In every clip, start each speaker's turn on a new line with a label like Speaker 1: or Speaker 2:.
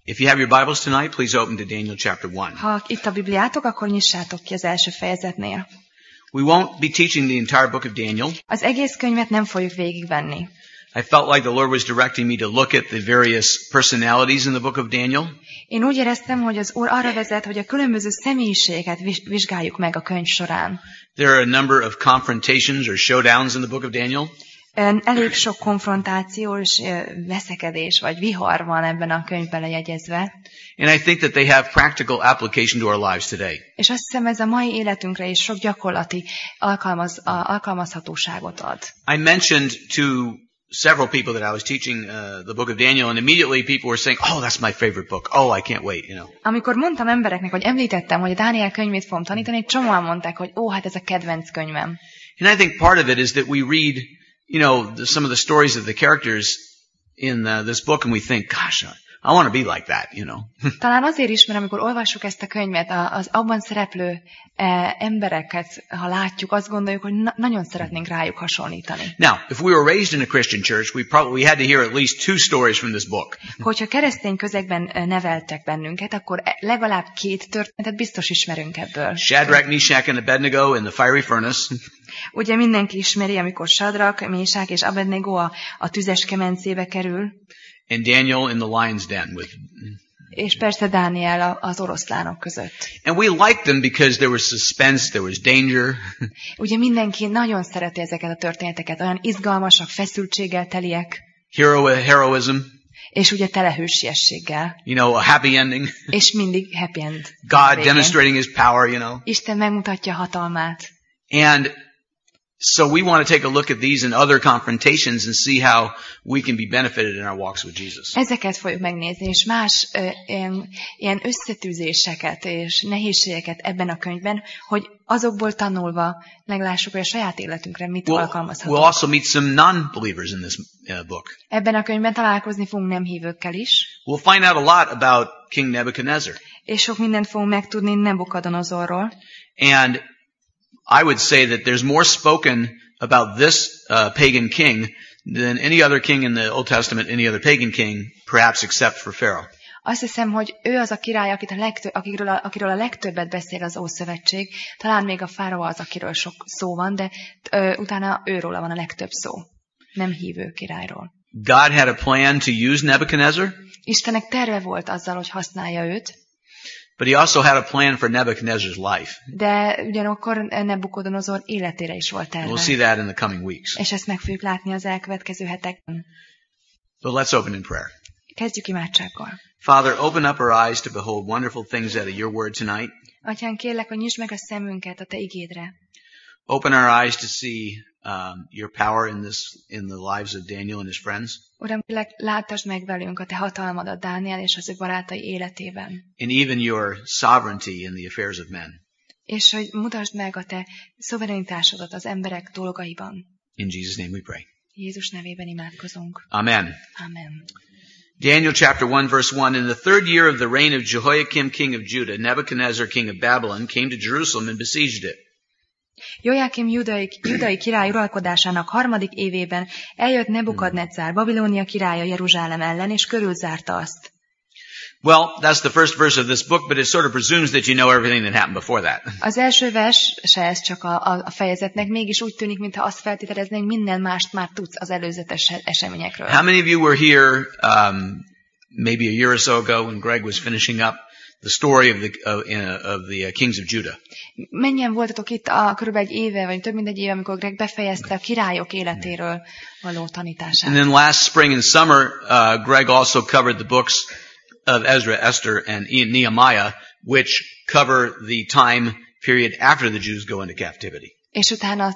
Speaker 1: If you have your Bibles tonight, please open to Daniel chapter 1.
Speaker 2: Ha itt a Bibliátok, akkor nyissátok ki az első fejezetnél.
Speaker 1: We won't be teaching the entire book of Daniel.
Speaker 2: Az egész könyvet nem fogjuk végigvenni.
Speaker 1: I felt like the Lord was directing me to look at the various personalities in the book of Daniel.
Speaker 2: Én úgy éreztem, hogy az Úr arra vezet, hogy a különböző személyiségeket vizsgáljuk meg a könyv során.
Speaker 1: There are a number of confrontations or showdowns in the book of Daniel.
Speaker 2: Elég sok konfrontáció és veszekedés vagy vihar van ebben a könyvben lejegyezve.
Speaker 1: And I think that they have practical application to our lives today.
Speaker 2: És azt hiszem, ez a mai életünkre is sok gyakorlati alkalmazhatóságot ad.
Speaker 1: I mentioned to several people that I was teaching the book of Daniel, and immediately people were saying, "Oh, that's my favorite book. Oh, I can't wait," you know.
Speaker 2: Amikor mondtam embereknek, hogy említettem, hogy a Dániel könyvét fogom tanítani, egy csomóan mondták, hogy hát ez a kedvenc könyvem.
Speaker 1: And I think part of it is that we read, some of the stories of the characters in this book, and we think, gosh, I want to be like that,
Speaker 2: Talán azért is, mert amikor olvassuk ezt a könyvet, az abban szereplő embereket, ha látjuk, azt gondoljuk, hogy nagyon szeretnénk rájuk hasonlítani.
Speaker 1: Now, if we were raised in a Christian church, we had to hear at least 2 stories from this book.
Speaker 2: Hogyha keresztény közegben neveltek bennünket, akkor legalább 2 történetet biztos ismerünk ebből.
Speaker 1: Shadrach, Meshach and Abednego in the fiery furnace.
Speaker 2: Ugye mindenki ismeri, amikor Sadrak, Mésák és Abednego a tüzes kemencébe kerül.
Speaker 1: And Daniel in the lion's den with.
Speaker 2: És persze Dániel az oroszlánok között.
Speaker 1: And we liked them because there was suspense, there was danger.
Speaker 2: Ugye mindenki nagyon szereti ezeket a történeteket, olyan izgalmasak, feszültséggel teliek.
Speaker 1: Heroism.
Speaker 2: És ugye tele hősiességgel.
Speaker 1: A happy ending.
Speaker 2: És mindig happy end.
Speaker 1: God demonstrating his power,
Speaker 2: Isten megmutatja hatalmát.
Speaker 1: And so we want to take a look at these and other confrontations and see how we can be benefited in our walks with Jesus.
Speaker 2: Ezeket fogjuk megnézni, és más ilyen összetűzéseket és nehézségeket ebben a könyvben, hogy azokból tanulva meglássuk, hogy a saját életünkre mit alkalmazhatunk.
Speaker 1: We'll also meet some non-believers in this book.
Speaker 2: Ebben a könyvben találkozni fogunk nem hívőkkel is.
Speaker 1: We'll find out a lot about King Nebuchadnezzar.
Speaker 2: És sok mindent fogunk megtudni Nebukadonozorról.
Speaker 1: And I would say that there's more spoken about this pagan king than any other king in the Old Testament, any other pagan king, perhaps except for Pharaoh.
Speaker 2: Azt hiszem, hogy ő az a király, akiről a legtöbbet beszél az Ószövetség. Talán még a fáraó az, akiről sok szó van, de utána őróla van a legtöbb szó. Nem hívő királyról.
Speaker 1: God had a plan to use Nebuchadnezzar.
Speaker 2: Istennek terve volt azzal, hogy használja őt.
Speaker 1: But he also had a plan for Nebuchadnezzar's life.
Speaker 2: De ugyanakkor Nebukadonozor életére is volt terve.
Speaker 1: We'll see that in the coming weeks.
Speaker 2: És ezt meg fogjuk látni az elkövetkező hetekben.
Speaker 1: But let's open in prayer.
Speaker 2: Kezdjük imádsággal.
Speaker 1: Father, open up our eyes to behold wonderful things out of your word tonight.
Speaker 2: Atyán, kérlek, hogy nyisd meg a szemünket a te igédre.
Speaker 1: Open our eyes to see your power in the lives of Daniel and his friends.
Speaker 2: Uram, kérlek, láttasd meg velünk a te hatalmadat Dániel és az ő barátai életében.
Speaker 1: And even your sovereignty in the affairs of men.
Speaker 2: És hogy mutasd meg a te szuverenitásodat az emberek dolgaiban.
Speaker 1: In Jesus' name we pray.
Speaker 2: Jézus nevében imádkozunk.
Speaker 1: Amen.
Speaker 2: Amen.
Speaker 1: Daniel chapter 1 verse 1. In the 3rd year of the reign of Jehoiakim king of Judah, Nebuchadnezzar king of Babylon came to Jerusalem and besieged it.
Speaker 2: Jojákim judai király uralkodásának 3. évében eljött Nebukadnezzár, Babilónia királya Jeruzsálem ellen, és körülzárta azt.
Speaker 1: Well, that's the first verse of this book, but it sort of presumes that you know everything that happened before that.
Speaker 2: Az első vers se ez csak a fejezetnek, mégis úgy tűnik, mintha azt feltételeznénk, minden mást már tudsz az előzetes eseményekről.
Speaker 1: How many of you were here maybe a year or so ago when Greg was finishing up the story of the kings of Judah?
Speaker 2: Mennyien voltatok itt körülbelül egy éve, vagy több mint egy éve, amikor Greg befejezte a királyok életéről való tanítását.
Speaker 1: And then last spring and summer, Greg also covered the books of Ezra, Esther, and Nehemiah, which cover the time period after the Jews go into captivity.
Speaker 2: És utána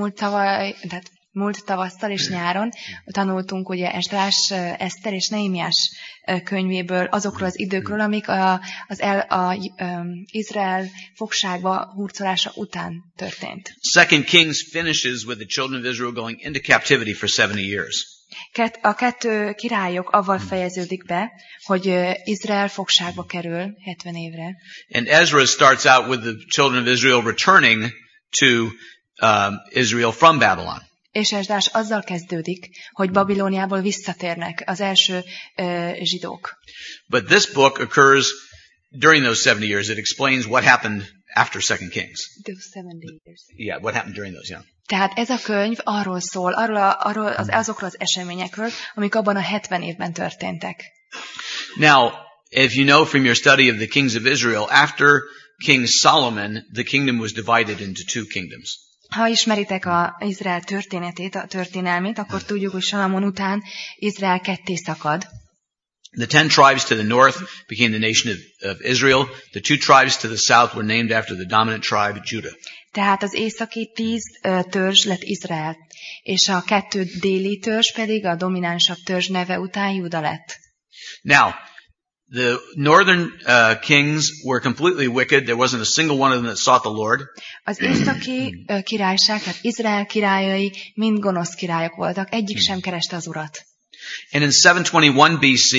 Speaker 2: múlt tavasszal és nyáron tanultunk ugye Esdrás, Eszter és Nehémiás könyvéből azokról az időkről, amik az Izrael fogságba hurcolása után történt.
Speaker 1: 2 Kings finishes with the children of Israel going into captivity for 70 years.
Speaker 2: A 2 királyok avval fejeződik be, hogy Izrael fogságba kerül 70 évre.
Speaker 1: And Ezra starts out with the children of Israel returning to Israel from Babylon.
Speaker 2: És Esdrás azzal kezdődik, hogy Babilóniából visszatérnek az első zsidók.
Speaker 1: But this book occurs during those 70 years. It explains what happened after 2 Kings.
Speaker 2: Those 70 years.
Speaker 1: Yeah, what happened during those, yeah.
Speaker 2: Tehát ez a könyv arról szól, azokról az eseményekről, amik abban a 70 évben történtek.
Speaker 1: Now, if you know from your study of the kings of Israel, after King Solomon, the kingdom was divided into 2 kingdoms.
Speaker 2: Ha ismeritek az Izrael történetét, a történelmét, akkor tudjuk, hogy Salamon után Izrael ketté szakad.
Speaker 1: The 10 tribes to the north became the nation of Israel. The 2 tribes to the south were named after the dominant tribe, Judah.
Speaker 2: Tehát az északi 10 törzs lett Izrael, és a 2 déli törzs pedig a dominánsabb törzs neve után Júda lett.
Speaker 1: Now, the northern kings were completely wicked. There wasn't a single one of them that sought the Lord.
Speaker 2: Az északi királyság, tehát Izrael királyai mind gonosz királyok voltak, egyik sem kereste az Urat.
Speaker 1: And in 721 BC,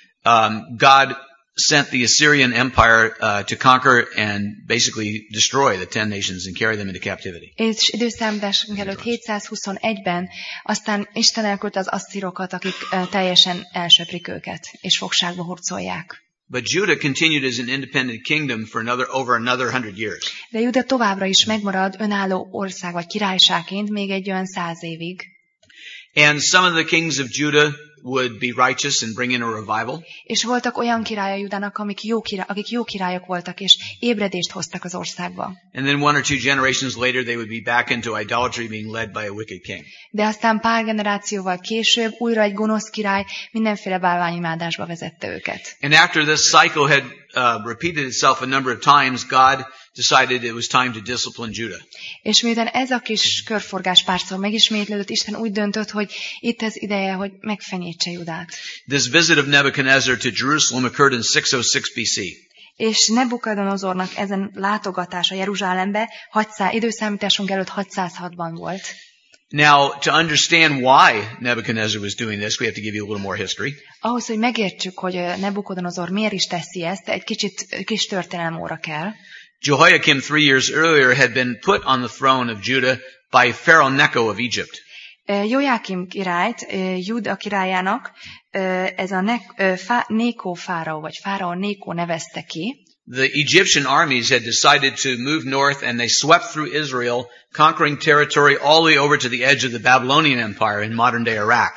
Speaker 1: God sent the Assyrian Empire to conquer and basically destroy the 10 nations and carry them into captivity.
Speaker 2: És időszámításunk előtt 721-ben aztán Isten elküldte az asszírokat, akik teljesen elsöprik őket, és fogságba hurcolják.
Speaker 1: But Judah continued as an independent kingdom for over another 100 years.
Speaker 2: De Júda továbbra is megmarad önálló ország vagy királyságként még egy olyan 100 évig.
Speaker 1: And some of the kings of Judah would be righteous and bring in a revival.
Speaker 2: És voltak olyan királyai Judának, akik jó királyok voltak, és ébredést hoztak az országba.
Speaker 1: And then 1 or 2 generations later they would be back into idolatry, being led by a wicked king.
Speaker 2: De aztán pár generációval később újra egy gonosz király mindenféle bálványimádásba vezette őket.
Speaker 1: And after this cycle had repeated itself a number of times, God decided it was time to discipline Judah.
Speaker 2: És miután ez a kis körforgás párszor megismétlődött, Isten úgy döntött, hogy itt az ideje, hogy megfenyítse Judát.
Speaker 1: This visit of Nebuchadnezzar to Jerusalem occurred in 606 BC.
Speaker 2: És Nebukadnezarnak ezen látogatása Jeruzsálembe időszámításunk előtt 606-ban volt.
Speaker 1: Now, to understand why Nebuchadnezzar was doing this, we have to give you a little more history.
Speaker 2: Ahhoz, hogy megértsük, hogy Nebukadnezar miért is teszi ezt, egy kis történelem óra kell.
Speaker 1: Jehoiakim 3 years earlier had been put on the throne of Judah by Pharaoh Necho of Egypt.
Speaker 2: Joachim királyt, Júda királyának ez a Nékó fáraó, vagy fáraó Nékó nevezte ki.
Speaker 1: The Egyptian armies had decided to move north and they swept through Israel, conquering territory all the way over to the edge of the Babylonian Empire in modern-day Iraq.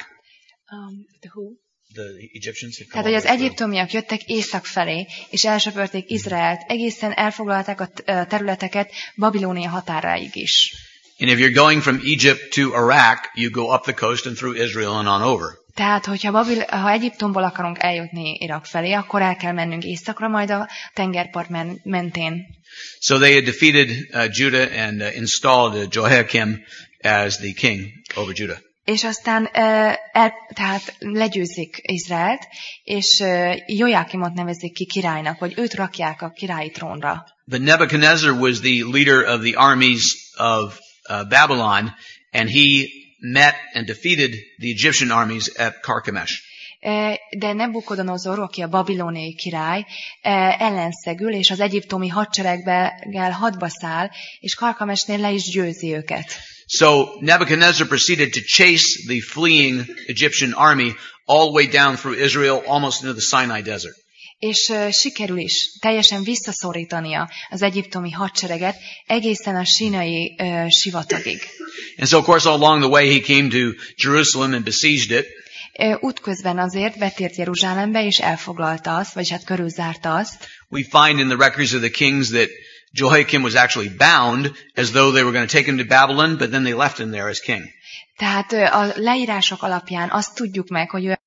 Speaker 1: The Egyptians had come.
Speaker 2: Tehát, hogy az egyiptomiak jöttek észak felé, és elsöpörték Izraelt, egészen elfoglalták a területeket Babilónia határáig is.
Speaker 1: And if you're going from Egypt to Iraq, you go up the coast and through Israel and on over.
Speaker 2: Tehát, ha Egyiptomból akarunk eljutni Irak felé, akkor el kell mennünk északra, majd a tengerpart mentén.
Speaker 1: So they had defeated Judah and installed Jehoiakim as the king over Judah.
Speaker 2: És aztán tehát legyőzik Izraelt, és Joachimot nevezik ki királynak, vagy őt rakják a királyi trónra.
Speaker 1: But Nebuchadnezzar was the leader of the armies of Babylon, and he met and defeated the Egyptian armies at Carchemish.
Speaker 2: De Nebukadnezar, aki a babilóniai király, ellenszegül, és az egyiptomi hadsereggel hadba száll, és Karkamesnél le is győzi őket.
Speaker 1: So Nebuchadnezzar proceeded to chase the fleeing Egyptian army all the way down through Israel, almost into the Sinai desert.
Speaker 2: És sikerül is teljesen visszaszorítania az egyiptomi hadsereget egészen a sínai sivatagig.
Speaker 1: And so of course along the way he came to Jerusalem and besieged it.
Speaker 2: Útközben azért betért Jeruzsálembe és elfoglalta azt, vagyis hát körülzárta azt.
Speaker 1: We find in the records of the kings that Jehoiakim was actually bound as though they were going to take him to Babylon, but then they left him there as king.
Speaker 2: Tehát a leírások alapján azt tudjuk meg, hogy ő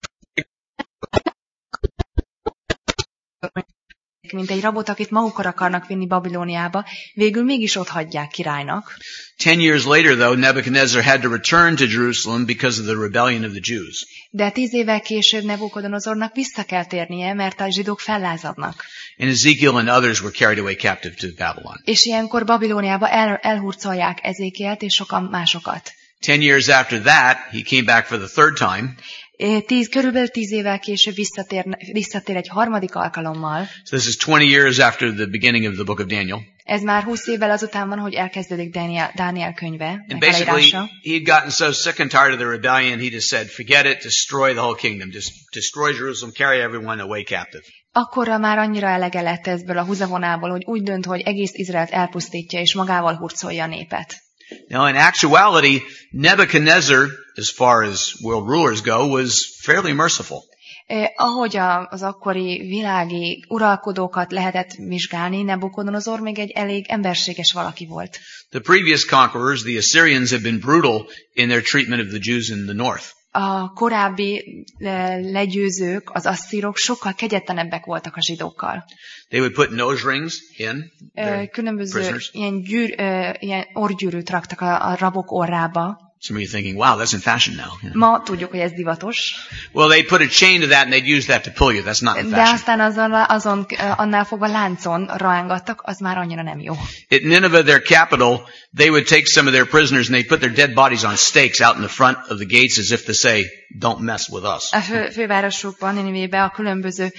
Speaker 2: mint egy rabot, akit magukkal akarnak vinni Babilóniába, végül mégis ott hagyják királynak.
Speaker 1: 10 years later, though, Nebuchadnezzar had to return to Jerusalem because of the rebellion of the Jews.
Speaker 2: De 10 évvel később Nebukadnezarnak vissza kell térnie, mert a zsidók fellázadnak.
Speaker 1: And Ezekiel and others were carried away captive to Babylon.
Speaker 2: És ilyenkor Babilóniába elhurcolják Ezékielt és sokan másokat.
Speaker 1: 10 years after that, he came back for the third time.
Speaker 2: Körülbelül 10 évvel később visszatér egy harmadik alkalommal.
Speaker 1: So this is 20 years after the beginning of the book of Daniel.
Speaker 2: Ez már 20 évvel azután van, hogy elkezdődik Dániel könyve.
Speaker 1: And basically, he had gotten so sick and tired of the rebellion, he just said, forget it, destroy the whole kingdom. Just destroy Jerusalem, carry everyone away captive.
Speaker 2: Akkorra már annyira elege lett ebből a húzavonából, hogy úgy dönt, hogy egész Izraelt elpusztítja, és magával hurcolja a népet.
Speaker 1: Now, in actuality, Nebuchadnezzar, as far as world rulers go, was fairly merciful.
Speaker 2: Ahogy az akkori világi uralkodókat lehetett vizsgálni, Nebukodonozor még egy elég emberséges valaki volt.
Speaker 1: The previous conquerors, the Assyrians, had been brutal in their treatment of the Jews in the north.
Speaker 2: A korábbi legyőzők, az asszírok sokkal kegyetlenebbek voltak a zsidókkal.
Speaker 1: They would put nose rings in their
Speaker 2: különböző
Speaker 1: prisoners.
Speaker 2: ilyen orrgyűrűt raktak a rabok orrába.
Speaker 1: Some of you thinking, wow, that's in fashion now. Yeah.
Speaker 2: Ma tudjuk, hogy ez divatos.
Speaker 1: Well, they'd put a chain to that and they'd use that to pull you. That's not in
Speaker 2: De
Speaker 1: fashion.
Speaker 2: aztán annál fogva láncon rángattak, az már annyira nem jó.
Speaker 1: At Nineveh, their capital, they would take some of their prisoners and they'd put their dead bodies on stakes out in the front of the gates as if to say, don't mess with us.
Speaker 2: A fővárosokban, Ninivébe a különböző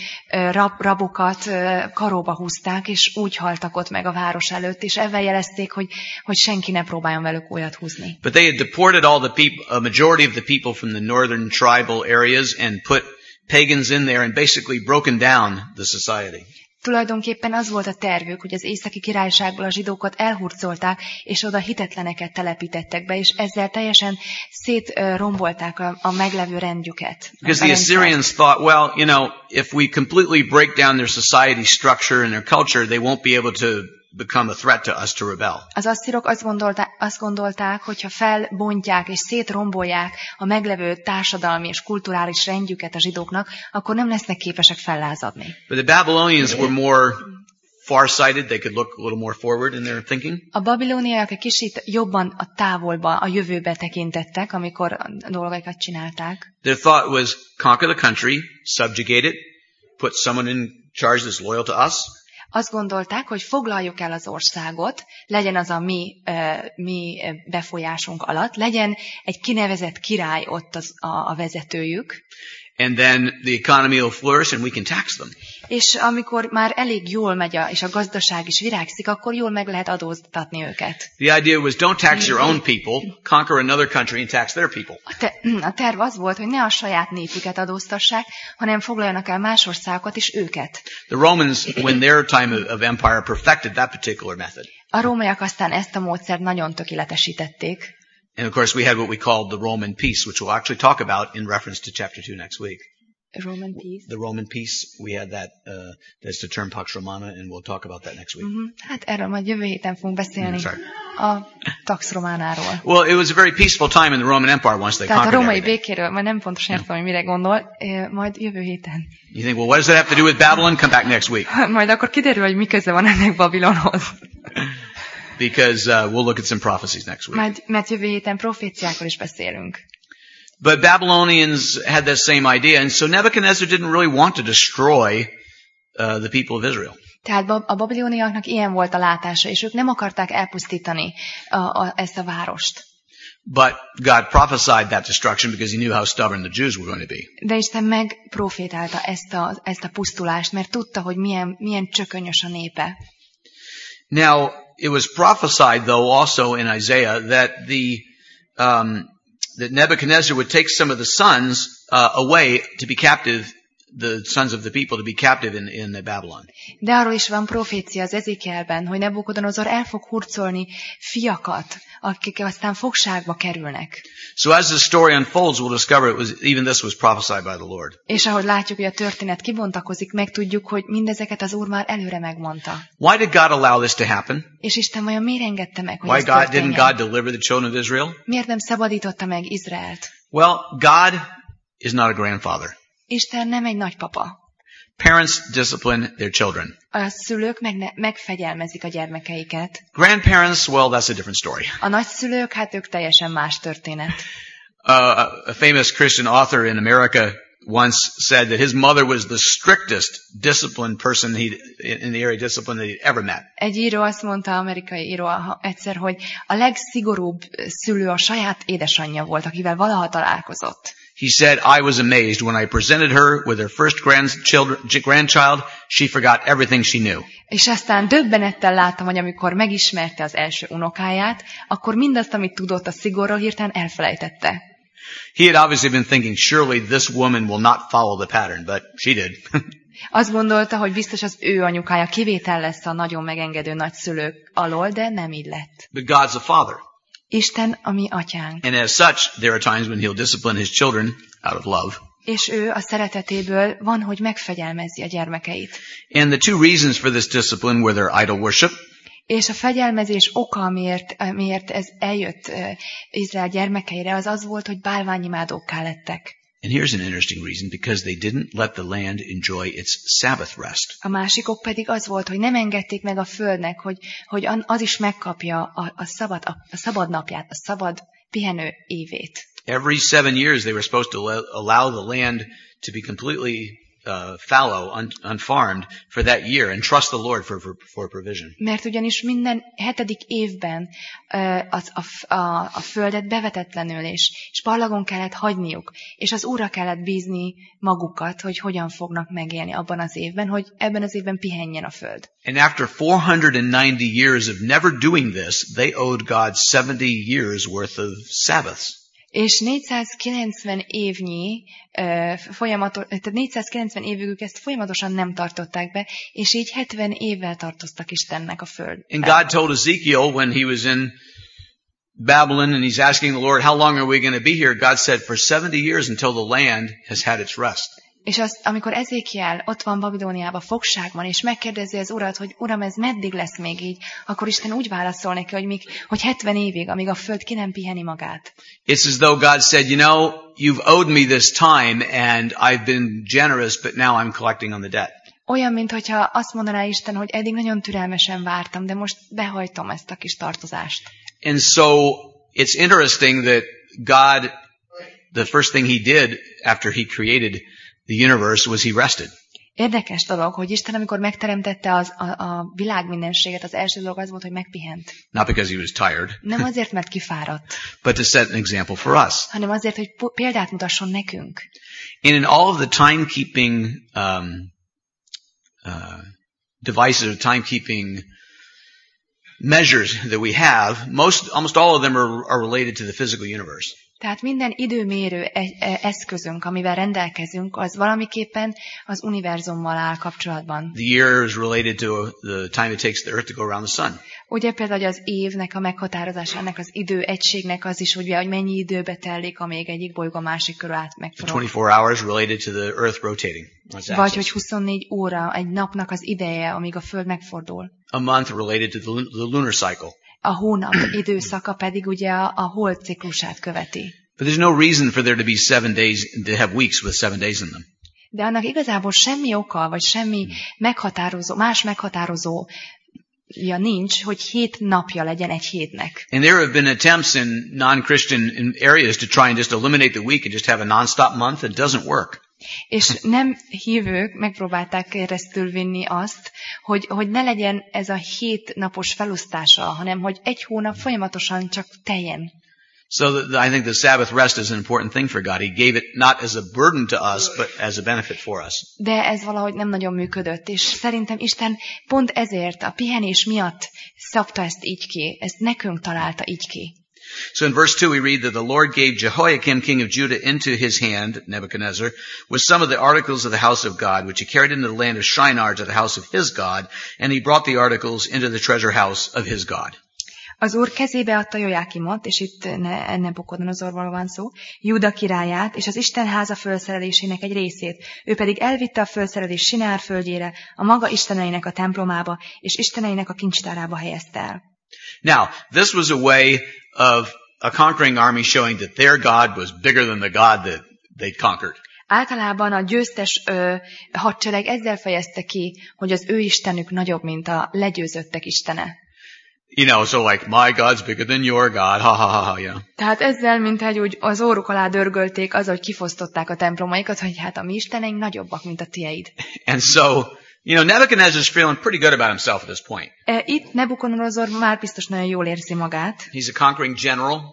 Speaker 2: rabokat karóba húzták, és úgy haltak ott meg a város előtt, és ezzel jelezték, hogy senki ne próbáljon velük olyat húzni.
Speaker 1: But they had deported all the people, a majority of the people from the northern tribal areas and put pagans in there and basically broken down the society.
Speaker 2: Tulajdonképpen az volt a tervük, hogy az északi királyságból a zsidókat elhurcolták, és oda hitetleneket telepítettek be, és ezzel teljesen szétrombolták a meglevő rendjüket.
Speaker 1: Because the Assyrians thought, well, you know, if we completely break down their society structure and their culture, they won't be able to become a threat to us to rebel.
Speaker 2: Az asszírok azt gondolták, hogyha felbontják és szétrombolják a meglevő társadalmi és kulturális rendjüket a zsidóknak, akkor nem lesznek képesek fellázadni.
Speaker 1: But the Babylonians were more far-sighted. They could look a little more forward in their thinking.
Speaker 2: A babiloniaiak egy kicsit jobban a távolba, a jövőbe tekintettek, amikor a dolgaikat csinálták.
Speaker 1: Their thought was conquer the country, subjugate it, put someone in charge that's loyal to us.
Speaker 2: Azt gondolták, hogy foglaljuk el az országot, legyen az a mi befolyásunk alatt, legyen egy kinevezett király ott a vezetőjük.
Speaker 1: And then the economy will flourish and we can tax them.
Speaker 2: És amikor már elég jól megy és a gazdaság is virágzik, akkor jól meg lehet adóztatni őket.
Speaker 1: The idea was don't tax your own people, conquer another country and tax their people.
Speaker 2: A terv az volt, hogy ne a saját népüket adóztassák, hanem foglaljanak el más országokat és őket.
Speaker 1: The Romans, when their time of empire, perfected that particular method.
Speaker 2: A rómaiak aztán ezt a módszert nagyon tökéletesítették.
Speaker 1: And of course we had what we called the Roman peace, which we'll actually talk about in reference to chapter 2 next week.
Speaker 2: Roman peace.
Speaker 1: The Roman peace, we had that, that's the term Pax Romana, and we'll talk about that next week.
Speaker 2: Hát erről majd jövő héten fogunk beszélni a Pax Románáról.
Speaker 1: Well, it was a very peaceful time in the Roman Empire once they
Speaker 2: Tehát
Speaker 1: conquered
Speaker 2: a római
Speaker 1: everything.
Speaker 2: békéről, majd nem pontosan értem, hogy mire gondol, majd jövő héten.
Speaker 1: You think, well, what does that have to do with Babylon? Come back next week.
Speaker 2: Majd akkor kiderül, hogy mi köze van ennek Babilonhoz.
Speaker 1: Because we'll look at some prophecies next week.
Speaker 2: Mert jövő héten proféciákról is beszélünk.
Speaker 1: But Babylonians had that same idea, and so Nebuchadnezzar didn't really want to destroy the people of Israel.
Speaker 2: Tehát a babiloniaknak ilyen volt a látása, és ők nem akarták elpusztítani ezt a várost.
Speaker 1: But God prophesied that destruction because he knew how stubborn the Jews were going to be.
Speaker 2: De Isten megprofétálta ezt a pusztulást, mert tudta, hogy milyen csökönyös a népe.
Speaker 1: Now, it was prophesied, though, also in Isaiah that that Nebuchadnezzar would take some of the sons away to be captive, the sons of the people to be captive in Babylon.
Speaker 2: De arról is van profécia az Ezékielben, hogy Nebukodonozor el fog hurcolni fiakat, akik aztán fogságba kerülnek.
Speaker 1: So as the story unfolds, we'll discover even this was prophesied by the Lord.
Speaker 2: És ahogy látjuk, hogy a történet kibontakozik, megtudjuk, hogy mindezeket az Úr már előre megmondta.
Speaker 1: Why did God allow this to happen?
Speaker 2: És Isten vajon miért engedte meg, hogy
Speaker 1: Why
Speaker 2: ez történjen?
Speaker 1: didn't God deliver the children of Israel?
Speaker 2: Miért nem szabadította meg Izraelt?
Speaker 1: Well, God is not a grandfather.
Speaker 2: Isten nem egy nagypapa.
Speaker 1: Parents discipline their children.
Speaker 2: A szülők megfegyelmezik a gyermekeiket.
Speaker 1: Grandparents, well, that's a different story.
Speaker 2: A nagyszülők, hát ők teljesen más történet.
Speaker 1: A famous Christian author in America once said that his mother was the strictest disciplined person in the area of discipline that he'd ever met.
Speaker 2: Egy író azt mondta, amerikai író egyszer, hogy a legszigorúbb szülő a saját édesanyja volt, akivel valaha találkozott.
Speaker 1: He said, I was amazed when I presented her with her first grandchild, she forgot everything she knew.
Speaker 2: És aztán döbbenettel láttam, hogy amikor megismerte az első unokáját, akkor mindazt, amit tudott a szigorról, hirtelen elfelejtette.
Speaker 1: He had obviously been thinking, surely this woman will not follow the pattern, but she did.
Speaker 2: Azt gondolta, hogy biztos az ő anyukája kivétel lesz a nagyon megengedő nagyszülők alól, de nem így lett.
Speaker 1: But God's a father.
Speaker 2: Isten a mi atyánk.
Speaker 1: And as such, there are times when he'll discipline his children out of love.
Speaker 2: És ő a szeretetéből van, hogy megfegyelmezzi a gyermekeit.
Speaker 1: And the two reasons for this discipline were their idol worship.
Speaker 2: És a fegyelmezés oka, miért ez eljött Izrael gyermekeire, az volt, hogy bálványimádókká lettek.
Speaker 1: And here's an interesting reason, because they didn't let the land enjoy its Sabbath rest.
Speaker 2: A másik ok pedig az volt, hogy nem engedték meg a földnek, hogy az is megkapja a szabad napját, a szabad pihenő évét.
Speaker 1: Every 7 years they were supposed to allow the land to be completely fallow, unfarmed for that year, and trust the Lord for provision.
Speaker 2: Mert ugyanis minden 7. évben a földet bevetetlenül és parlagon kellett hagyniuk, és az Úrra kellett bízni magukat, hogy hogyan fognak megélni abban az évben, hogy ebben az évben pihenjen a föld.
Speaker 1: And after 490 years of never doing this, they owed God 70 years worth of Sabbaths.
Speaker 2: És 490 évnyi tehát 490 évig ezt folyamatosan nem tartották be, és így 70 évvel tartoztak Istennek a föld.
Speaker 1: And God told Ezekiel when he was in Babylon and he's asking the Lord, how long are we going to be here? God said, for 70 years until the land has had its rest.
Speaker 2: És amikor Ezékiel ott van Babilóniában fogságban, és megkérdezi az Urat, hogy Uram, ez meddig lesz még így, akkor Isten úgy válaszol neki, hogy 70 évig, amíg a föld ki nem piheni magát.
Speaker 1: It's as though God said, you know, you've owed me this time and I've been generous, but now I'm collecting on the debt.
Speaker 2: Olyan, mintha azt mondaná Isten, hogy eddig nagyon türelmesen vártam, de most behajtom ezt a kis tartozást.
Speaker 1: And so it's interesting that God, the first thing he did after he created the universe was he rested.
Speaker 2: Érdekes dolog, hogy Isten, amikor megteremtette a világ mindenséget, az első dolog az volt, hogy megpihent.
Speaker 1: Not because he was tired.
Speaker 2: Nem azért, mert kifáradt.
Speaker 1: But to set an example for us.
Speaker 2: Hanem azért, hogy példát mutasson nekünk.
Speaker 1: And in all of the timekeeping devices or timekeeping measures that we have, almost all of them are related to the physical universe.
Speaker 2: Tehát minden időmérő eszközünk, amivel rendelkezünk, az valamiképpen az univerzummal áll kapcsolatban.
Speaker 1: The year is related to the time it takes the earth to go around the sun.
Speaker 2: Ugye például az évnek a meghatározása, ennek az idő egységnek az is, hogy mennyi időbe telik, amíg egyik bolygó a másik körül át megforog.
Speaker 1: 24 hours related to the earth rotating.
Speaker 2: Vagy hogy 24 óra egy napnak az ideje, amíg a föld megfordul.
Speaker 1: A month related to the lunar cycle.
Speaker 2: A hónap időszaka pedig ugye a hold ciklusát követi.
Speaker 1: But there's no reason for there to be 7 days, to have weeks with 7 days in them.
Speaker 2: De annak igazából semmi oka, vagy semmi más meghatározója nincs, hogy 7 napja legyen egy hétnek.
Speaker 1: And there have been attempts in non-Christian areas to try and just eliminate the week and just have a non-stop month. It doesn't work.
Speaker 2: És nem hívők megpróbálták keresztül vinni azt, hogy ne legyen ez a 7 napos felosztása, hanem hogy egy hónap folyamatosan csak teljen.
Speaker 1: So I think the Sabbath rest is an important thing for God. He gave it not as a burden to us, but as a benefit for us.
Speaker 2: De ez valahogy nem nagyon működött, és szerintem Isten pont ezért, a pihenés miatt szabta ezt így ki, ezt nekünk találta így ki.
Speaker 1: So in verse 2 we read that the Lord gave Jehoiakim, king of Judah, into his hand, Nebuchadnezzar, with some of the articles of the house of God, which he carried into the land of Shinar to the house of his God, and he brought the articles into the treasure house of his God.
Speaker 2: Az Úr kezébe adta Jojákimot, és itt Nebukodonozorról van szó, Júda királyát, és az Isten háza fölszerelésének egy részét. Ő pedig elvitte a fölszerelés Sinár földjére, a maga isteneinek a templomába, és isteneinek a kincstárába helyezte el.
Speaker 1: Now, this was a way of a conquering army showing that their God was bigger than the God that they'd conquered.
Speaker 2: Általában a győztes hadsereg ezzel fejezte ki, hogy az ő istenük nagyobb, mint a legyőzöttek istene.
Speaker 1: You know, so like, my God's bigger than your God, ha ha ha ha, you know.
Speaker 2: Tehát ezzel, mint úgy az óruk alá dörgölték az, hogy kifosztották a templomaikat, hogy hát a mi isteneink nagyobbak, mint a tieid.
Speaker 1: And so, you know, Nebuchadnezzar's feeling pretty good about himself at this point.
Speaker 2: Itt Nebukodonozor már biztos nagyon jól érzi magát.
Speaker 1: He's a conquering general.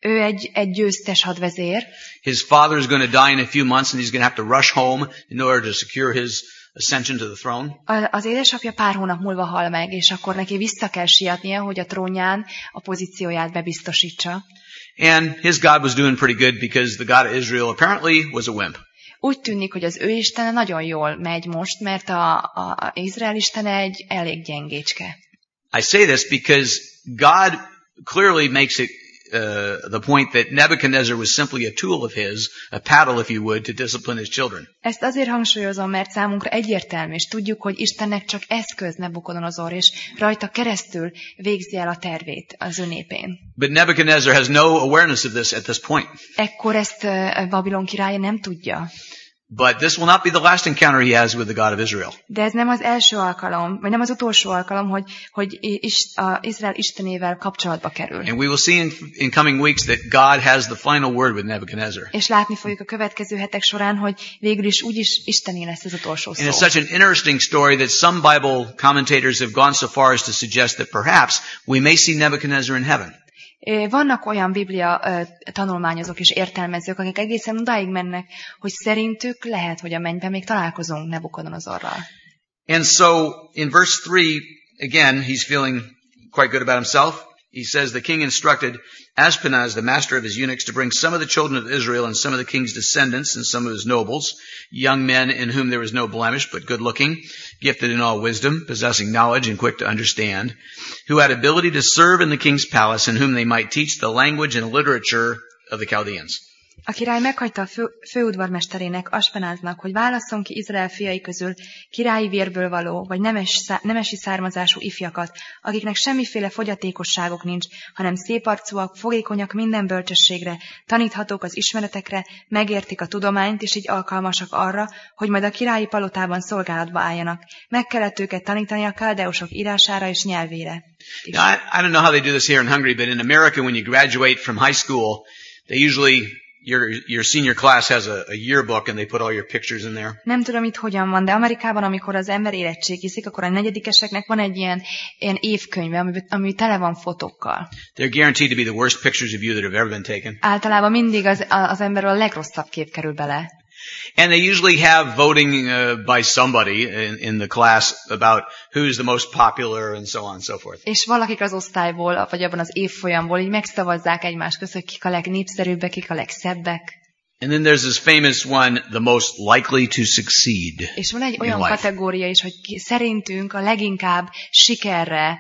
Speaker 2: Ő egy győztes hadvezér.
Speaker 1: His father is going to die in a few months and he's going to have to rush home in order to secure his ascension to the throne.
Speaker 2: Az édesapja pár hónap múlva hal meg, és akkor neki vissza kell sietnie, hogy a trónján a pozícióját bebiztosítsa.
Speaker 1: And his God was doing pretty good because the God of Israel apparently was a wimp.
Speaker 2: Úgy tűnik, hogy az ő istene nagyon jól megy most, mert a Izrael istene egy elég gyengécske.
Speaker 1: I say this because God clearly makes it the point that Nebuchadnezzar was simply a tool of his, a paddle, if you would, to discipline his children.
Speaker 2: Ezt azért hangsúlyozom, mert számunkra egyértelmű, és tudjuk, hogy Istennek csak eszköz Nebukodonozor, és rajta keresztül végzi el a tervét az ő népén.
Speaker 1: But Nebuchadnezzar has no awareness of this at this point.
Speaker 2: Ekkor ezt Babilon királya nem tudja.
Speaker 1: But this will not be the last encounter he has with the God of Israel.
Speaker 2: De ez nem az első alkalom, vagy nem az utolsó alkalom, hogy Izrael istenével kapcsolatba kerül.
Speaker 1: And we will see in coming weeks that God has the final word with Nebuchadnezzar.
Speaker 2: És látni fogjuk a következő hetek során, hogy végül is úgyis Istené lesz az utolsó szó.
Speaker 1: And it's such an interesting story that some Bible commentators have gone so far as to suggest that perhaps we may see Nebuchadnezzar in heaven.
Speaker 2: Vannak olyan Biblia tanulmányozók és értelmezők, akik egészen odáig mennek, hogy szerintük lehet, hogy a mennyben még találkozunk Nebukodonozorral.
Speaker 1: And so in verse 3, again, he's feeling quite good about himself. He says, the king instructed Ashpenaz, the master of his eunuchs, to bring some of the children of Israel and some of the king's descendants and some of his nobles, young men in whom there was no blemish, but good-looking, gifted in all wisdom, possessing knowledge and quick to understand, who had ability to serve in the king's palace, and whom they might teach the language and literature of the Chaldeans.
Speaker 2: A király meghagyta a főudvarmesterének, Aspenáznak, hogy válasszon ki Izrael fiai közül királyi vérből való, vagy nemesi származású ifjakat, akiknek semmiféle fogyatékosságok nincs, hanem széparcúak, fogékonyak minden bölcsességre, taníthatók az ismeretekre, megértik a tudományt, és így alkalmasak arra, hogy majd a királyi palotában szolgálatba álljanak. Meg kellett őket tanítani a káldeusok írására és nyelvére.
Speaker 1: Now, I don't know how they do this here in Hungary, but in America, when you graduate from high school, they usually your senior class has a yearbook and they put all your pictures in there.
Speaker 2: Nem tudom itt hogyan van, de Amerikában, amikor az ember érettségizik, akkor a negyedikeseknek van egy ilyen évkönyve, ami tele van fotókkal.
Speaker 1: They're guaranteed to be the worst pictures of you that have ever been taken.
Speaker 2: Általában mindig az emberről a legrosszabb kép kerül bele.
Speaker 1: And they usually have voting by somebody in the class about who's the most popular and so on and so forth.
Speaker 2: És valakik az osztályból, vagy abban az évfolyamból így megszavazzák egymás között, hogy kik a legnépszerűbbek, kik a legszebbek.
Speaker 1: And then there's this famous one, the most likely to succeed.
Speaker 2: És van egy olyan kategória is, hogy szerintünk a leginkább sikerre,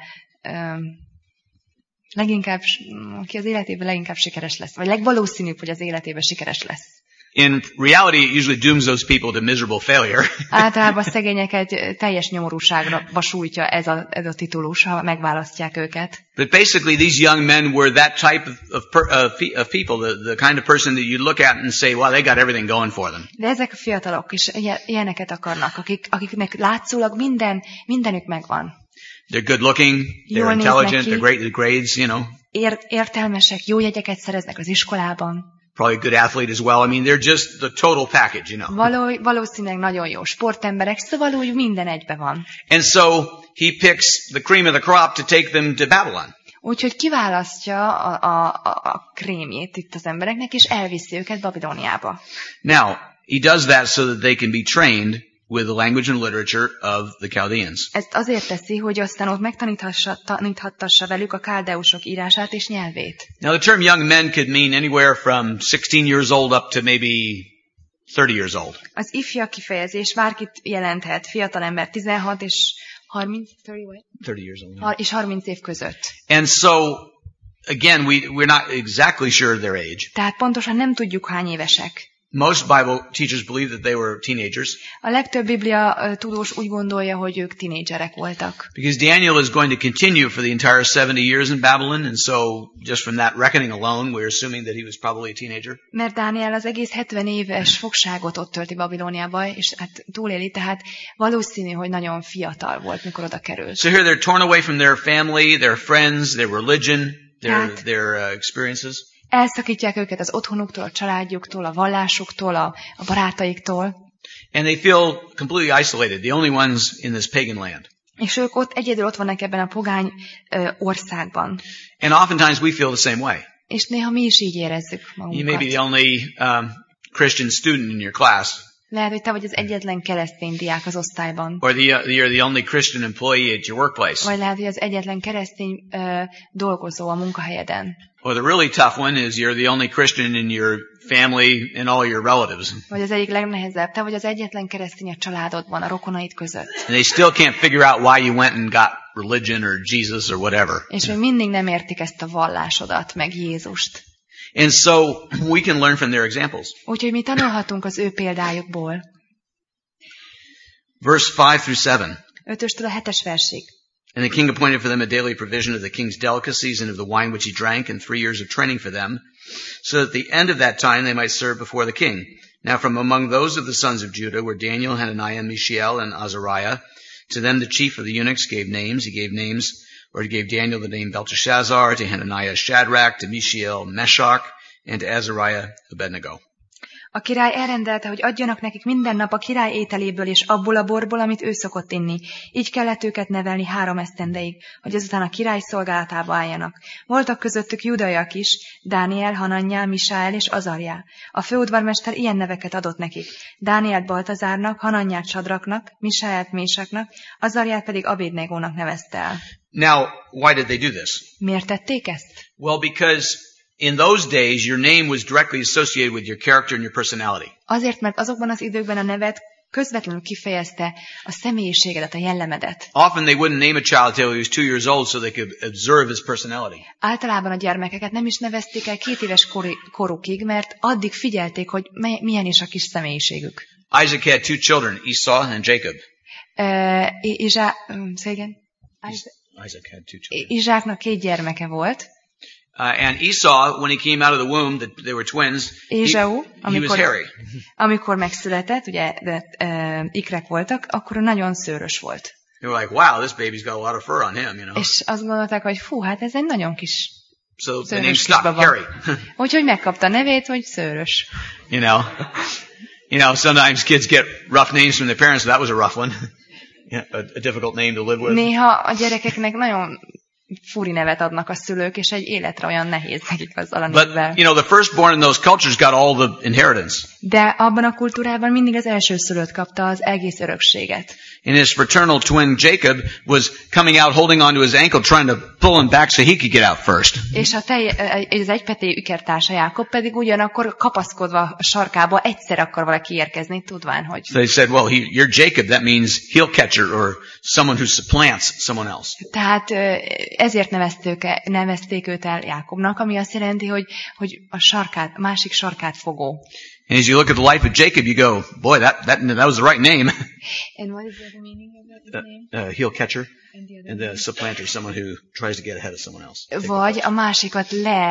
Speaker 2: aki az életében leginkább sikeres lesz, vagy legvalószínűbb, hogy az életében sikeres lesz.
Speaker 1: In reality, it usually dooms those people to miserable failure.
Speaker 2: Általában a szegényeket teljes nyomorúságra sújtja ez a titulus, ha megválasztják őket.
Speaker 1: But basically, these young men were that type of people, the kind of person that you look at and say, well, they got everything going for them.
Speaker 2: De ezek a fiatalok is ilyeneket akarnak, akiknek látszólag mindenük megvan.
Speaker 1: They're good looking, they're intelligent, they're great at grades, you know.
Speaker 2: Értelmesek, jó jegyeket szereznek az iskolában.
Speaker 1: Probably a good athlete as well. I mean, they're just the total package, you know.
Speaker 2: Valószínűleg nagyon jó sportemberek, szóval úgy minden egybe van.
Speaker 1: And so he picks the cream of the crop to take them to Babylon.
Speaker 2: Úgyhogy kiválasztja a krémjét itt az embereknek, és elviszi őket Babilóniába.
Speaker 1: Now, he does that so that they can be trained with the language and literature of the Chaldeans.
Speaker 2: Ezt azért teszi, hogy aztán ott megtaníthattassa velük a káldeusok írását és nyelvét.
Speaker 1: Now the term young men could mean anywhere from 16 years old up to maybe 30 years old.
Speaker 2: Az ifja kifejezés bárkit jelenthet, fiatalember 16 és 30
Speaker 1: years old.
Speaker 2: És 30 év között.
Speaker 1: And so again, we're not exactly sure of their age.
Speaker 2: Tehát pontosan nem tudjuk hány évesek.
Speaker 1: Most Bible teachers believe that they were teenagers.
Speaker 2: A legtöbb Biblia tudós úgy gondolja, hogy ők tínédzserek voltak.
Speaker 1: Because Daniel is going to continue for the entire 70 years in Babylon, and so just from that reckoning alone, we're assuming that he was probably a teenager.
Speaker 2: Mert Dániel az egész 70 éves fogságot ott tölti Babilóniába, és hát túléli, tehát valószínű, hogy nagyon fiatal volt, mikor oda került.
Speaker 1: So here they're torn away from their family, their friends, their religion, their experiences.
Speaker 2: Elszakítják őket az otthonuktól, a családjuktól, a vallásuktól, a barátaiktól.
Speaker 1: And they feel completely isolated, the only ones in this pagan land.
Speaker 2: És ők egyedül ott vannak ebben a pogány országban.
Speaker 1: And oftentimes we feel the same way.
Speaker 2: És néha mi is így érezzük
Speaker 1: You may be
Speaker 2: magunkat.
Speaker 1: the only Christian student in your class,
Speaker 2: Lehet, hogy te vagy az egyetlen keresztény diák az osztályban.
Speaker 1: or you're the only Christian employee at your workplace.
Speaker 2: Vagy lehet, hogy az egyetlen keresztény dolgozó a munkahelyeden.
Speaker 1: Or the really tough one is you're the only Christian in your family and all your relatives.
Speaker 2: Vagy az egyik legnehezebb, te vagy az egyetlen keresztény a családodban, a rokonaid között.
Speaker 1: And they still can't figure out why you went and got religion or Jesus or whatever.
Speaker 2: És még mindig nem értik ezt a vallásodat, meg Jézust.
Speaker 1: And so we can learn from their examples.
Speaker 2: Úgyhogy mi tanulhatunk az ő példájukból.
Speaker 1: Verse 5 through 7.
Speaker 2: 5-től a 7-es versig.
Speaker 1: And the king appointed for them a daily provision of the king's delicacies and of the wine which he drank, and 3 years of training for them, so that at the end of that time they might serve before the king. Now from among those of the sons of Judah were Daniel, Hananiah, Mishael, and Azariah. To them the chief of the eunuchs gave names. He gave Daniel the name Belteshazzar, to Hananiah Shadrach, to Mishael Meshach, and to Azariah Abednego.
Speaker 2: A király elrendelte, hogy adjanak nekik minden nap a király ételéből és abból a borból, amit ő szokott inni. Így kellett őket nevelni 3 esztendeig, hogy azután a király szolgálatába álljanak. Voltak közöttük judaiak is, Dániel, Hananjá, Misael és Azarjá. A főudvarmester ilyen neveket adott nekik. Dánielt Baltazárnak, Hananját Sadraknak, Misaelt Mésaknak, Azarját pedig Abednegónak nevezte el.
Speaker 1: Now, why did they do this?
Speaker 2: Miért tették ezt?
Speaker 1: Well, because in those days your name was directly associated with your character and your personality.
Speaker 2: Azért, mert azokban az időkben a nevet közvetlenül kifejezte a személyiségedet, a jellemedet.
Speaker 1: Often they wouldn't name a child till he was 2 years old so they could observe his personality.
Speaker 2: Általában a gyermekeket nem is nevezték el 2 éves korukig, mert addig figyelték, hogy milyen is a kis személyiségük.
Speaker 1: Isaac had 2 children, Esau and Jacob.
Speaker 2: Isaac
Speaker 1: Isaac had 2 children.
Speaker 2: Izsáknak 2 gyermeke volt.
Speaker 1: And Esau, when he came out of the womb, they were twins,
Speaker 2: Ézsau,
Speaker 1: he was hairy.
Speaker 2: amikor megszületett, ugye ikrek voltak, akkor nagyon szőrös volt.
Speaker 1: They were like, wow, this baby's got a lot of fur on him, you know.
Speaker 2: És azt gondolták, hogy fú, hát ez egy nagyon kis
Speaker 1: So the name
Speaker 2: szőrös
Speaker 1: stuck,
Speaker 2: kisbaba.
Speaker 1: hairy.
Speaker 2: Úgyhogy megkapta a nevét, hogy szőrös.
Speaker 1: You know, sometimes kids get rough names from their parents, so that was a rough one. Yeah, a difficult name to live with.
Speaker 2: Néha a gyerekeknek nagyon furi nevet adnak a szülők, és egy életre olyan nehéz nekik azzal a névvel.
Speaker 1: But, you know, the firstborn in those cultures got all the inheritance.
Speaker 2: De abban a kultúrában mindig az elsőszülött kapta az egész örökséget.
Speaker 1: And his fraternal twin Jacob was coming out holding onto his ankle trying to pull him back so he could get out first.
Speaker 2: És az egypetéjű ikertársa Jákob pedig ugyanakkor kapaszkodva a sarkába egyszer akar valaki érkezni, tudván, hogy...
Speaker 1: So they said, well, you're Jacob, that means heel catcher or someone who supplants someone else.
Speaker 2: Tehát ezért nevezték őt el Jákobnak, ami azt jelenti, hogy a másik sarkát fogó.
Speaker 1: And as you look at the life of Jacob, you go, boy, that was the right name.
Speaker 2: And what is the meaning of that name?
Speaker 1: Heel catcher and the supplanter, someone who tries to get ahead of someone else.
Speaker 2: Vagy a másikat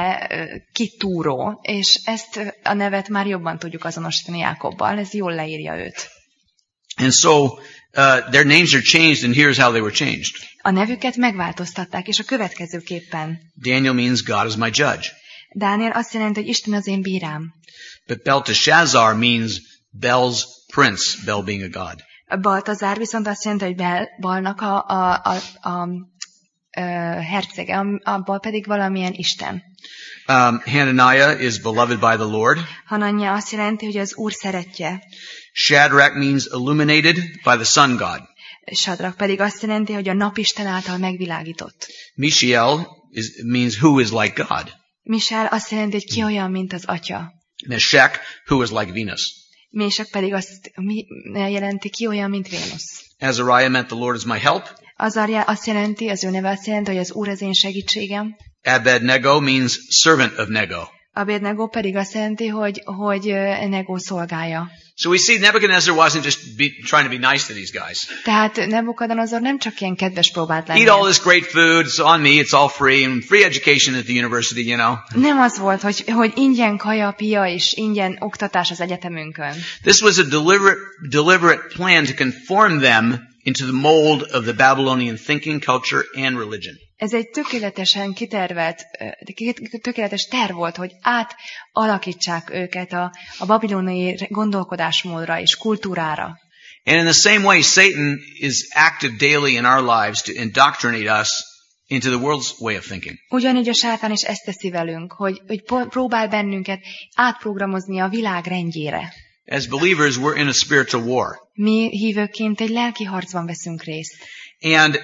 Speaker 2: kitúró, és ezt a nevet már jobban tudjuk azonosítani Jákobbal, ez jól leírja őt.
Speaker 1: And so their names are changed, and here's how they were changed.
Speaker 2: A nevüket megváltoztatták, és a következőképpen.
Speaker 1: Daniel means God is my judge.
Speaker 2: Dániel azt jelenti, hogy Isten az én bírám.
Speaker 1: But Belteshazzar means Bel's prince, Bel being a god.
Speaker 2: Baltazár viszont azt jelenti, hogy Balnak a hercege, abból pedig valamilyen Isten.
Speaker 1: Hananiah is beloved by the Lord.
Speaker 2: Hananja azt jelenti, hogy az Úr szeretje.
Speaker 1: Shadrach means illuminated by the sun god.
Speaker 2: Sadrak pedig azt jelenti, hogy a napisten által megvilágított.
Speaker 1: Mishael means who is like God.
Speaker 2: Misael azt jelenti, hogy ki olyan, mint az Atya.
Speaker 1: Meshach, who is like Venus.
Speaker 2: Mésak pedig azt jelenti, ki olyan, mint Vénusz.
Speaker 1: Azariah meant the Lord is my help.
Speaker 2: Azarja azt jelenti, az ő neve azt jelenti, hogy az Úr az én segítségem.
Speaker 1: Abednego means servant of Nego.
Speaker 2: Abednego pedig azt jelenti, hogy Nego szolgája.
Speaker 1: So we see Nebuchadnezzar wasn't just trying to be nice to these guys.
Speaker 2: Tehát Nebukadnezar nem csak ilyen kedves próbált lenni.
Speaker 1: Eat all this great food, it's on me, it's all free, and free education at the university, you know.
Speaker 2: Nem az volt, hogy ingyen kaja, pia és ingyen oktatás az egyetemünkön.
Speaker 1: This was a deliberate plan to conform them into the mold of the Babylonian thinking, culture, and religion.
Speaker 2: Ez egy tökéletesen tökéletes terv volt, hogy átalakítsák őket a babiloniai gondolkodásmódra és kultúrára.
Speaker 1: And in the same way, Satan is active daily in our lives to indoctrinate us into the world's way of thinking.
Speaker 2: Ugyanígy a sátán is ezt teszi velünk, hogy próbál bennünket átprogramozni a világ rendjére.
Speaker 1: As believers, we're in a spiritual war.
Speaker 2: Mi hívőként egy lelki harcban veszünk részt.
Speaker 1: And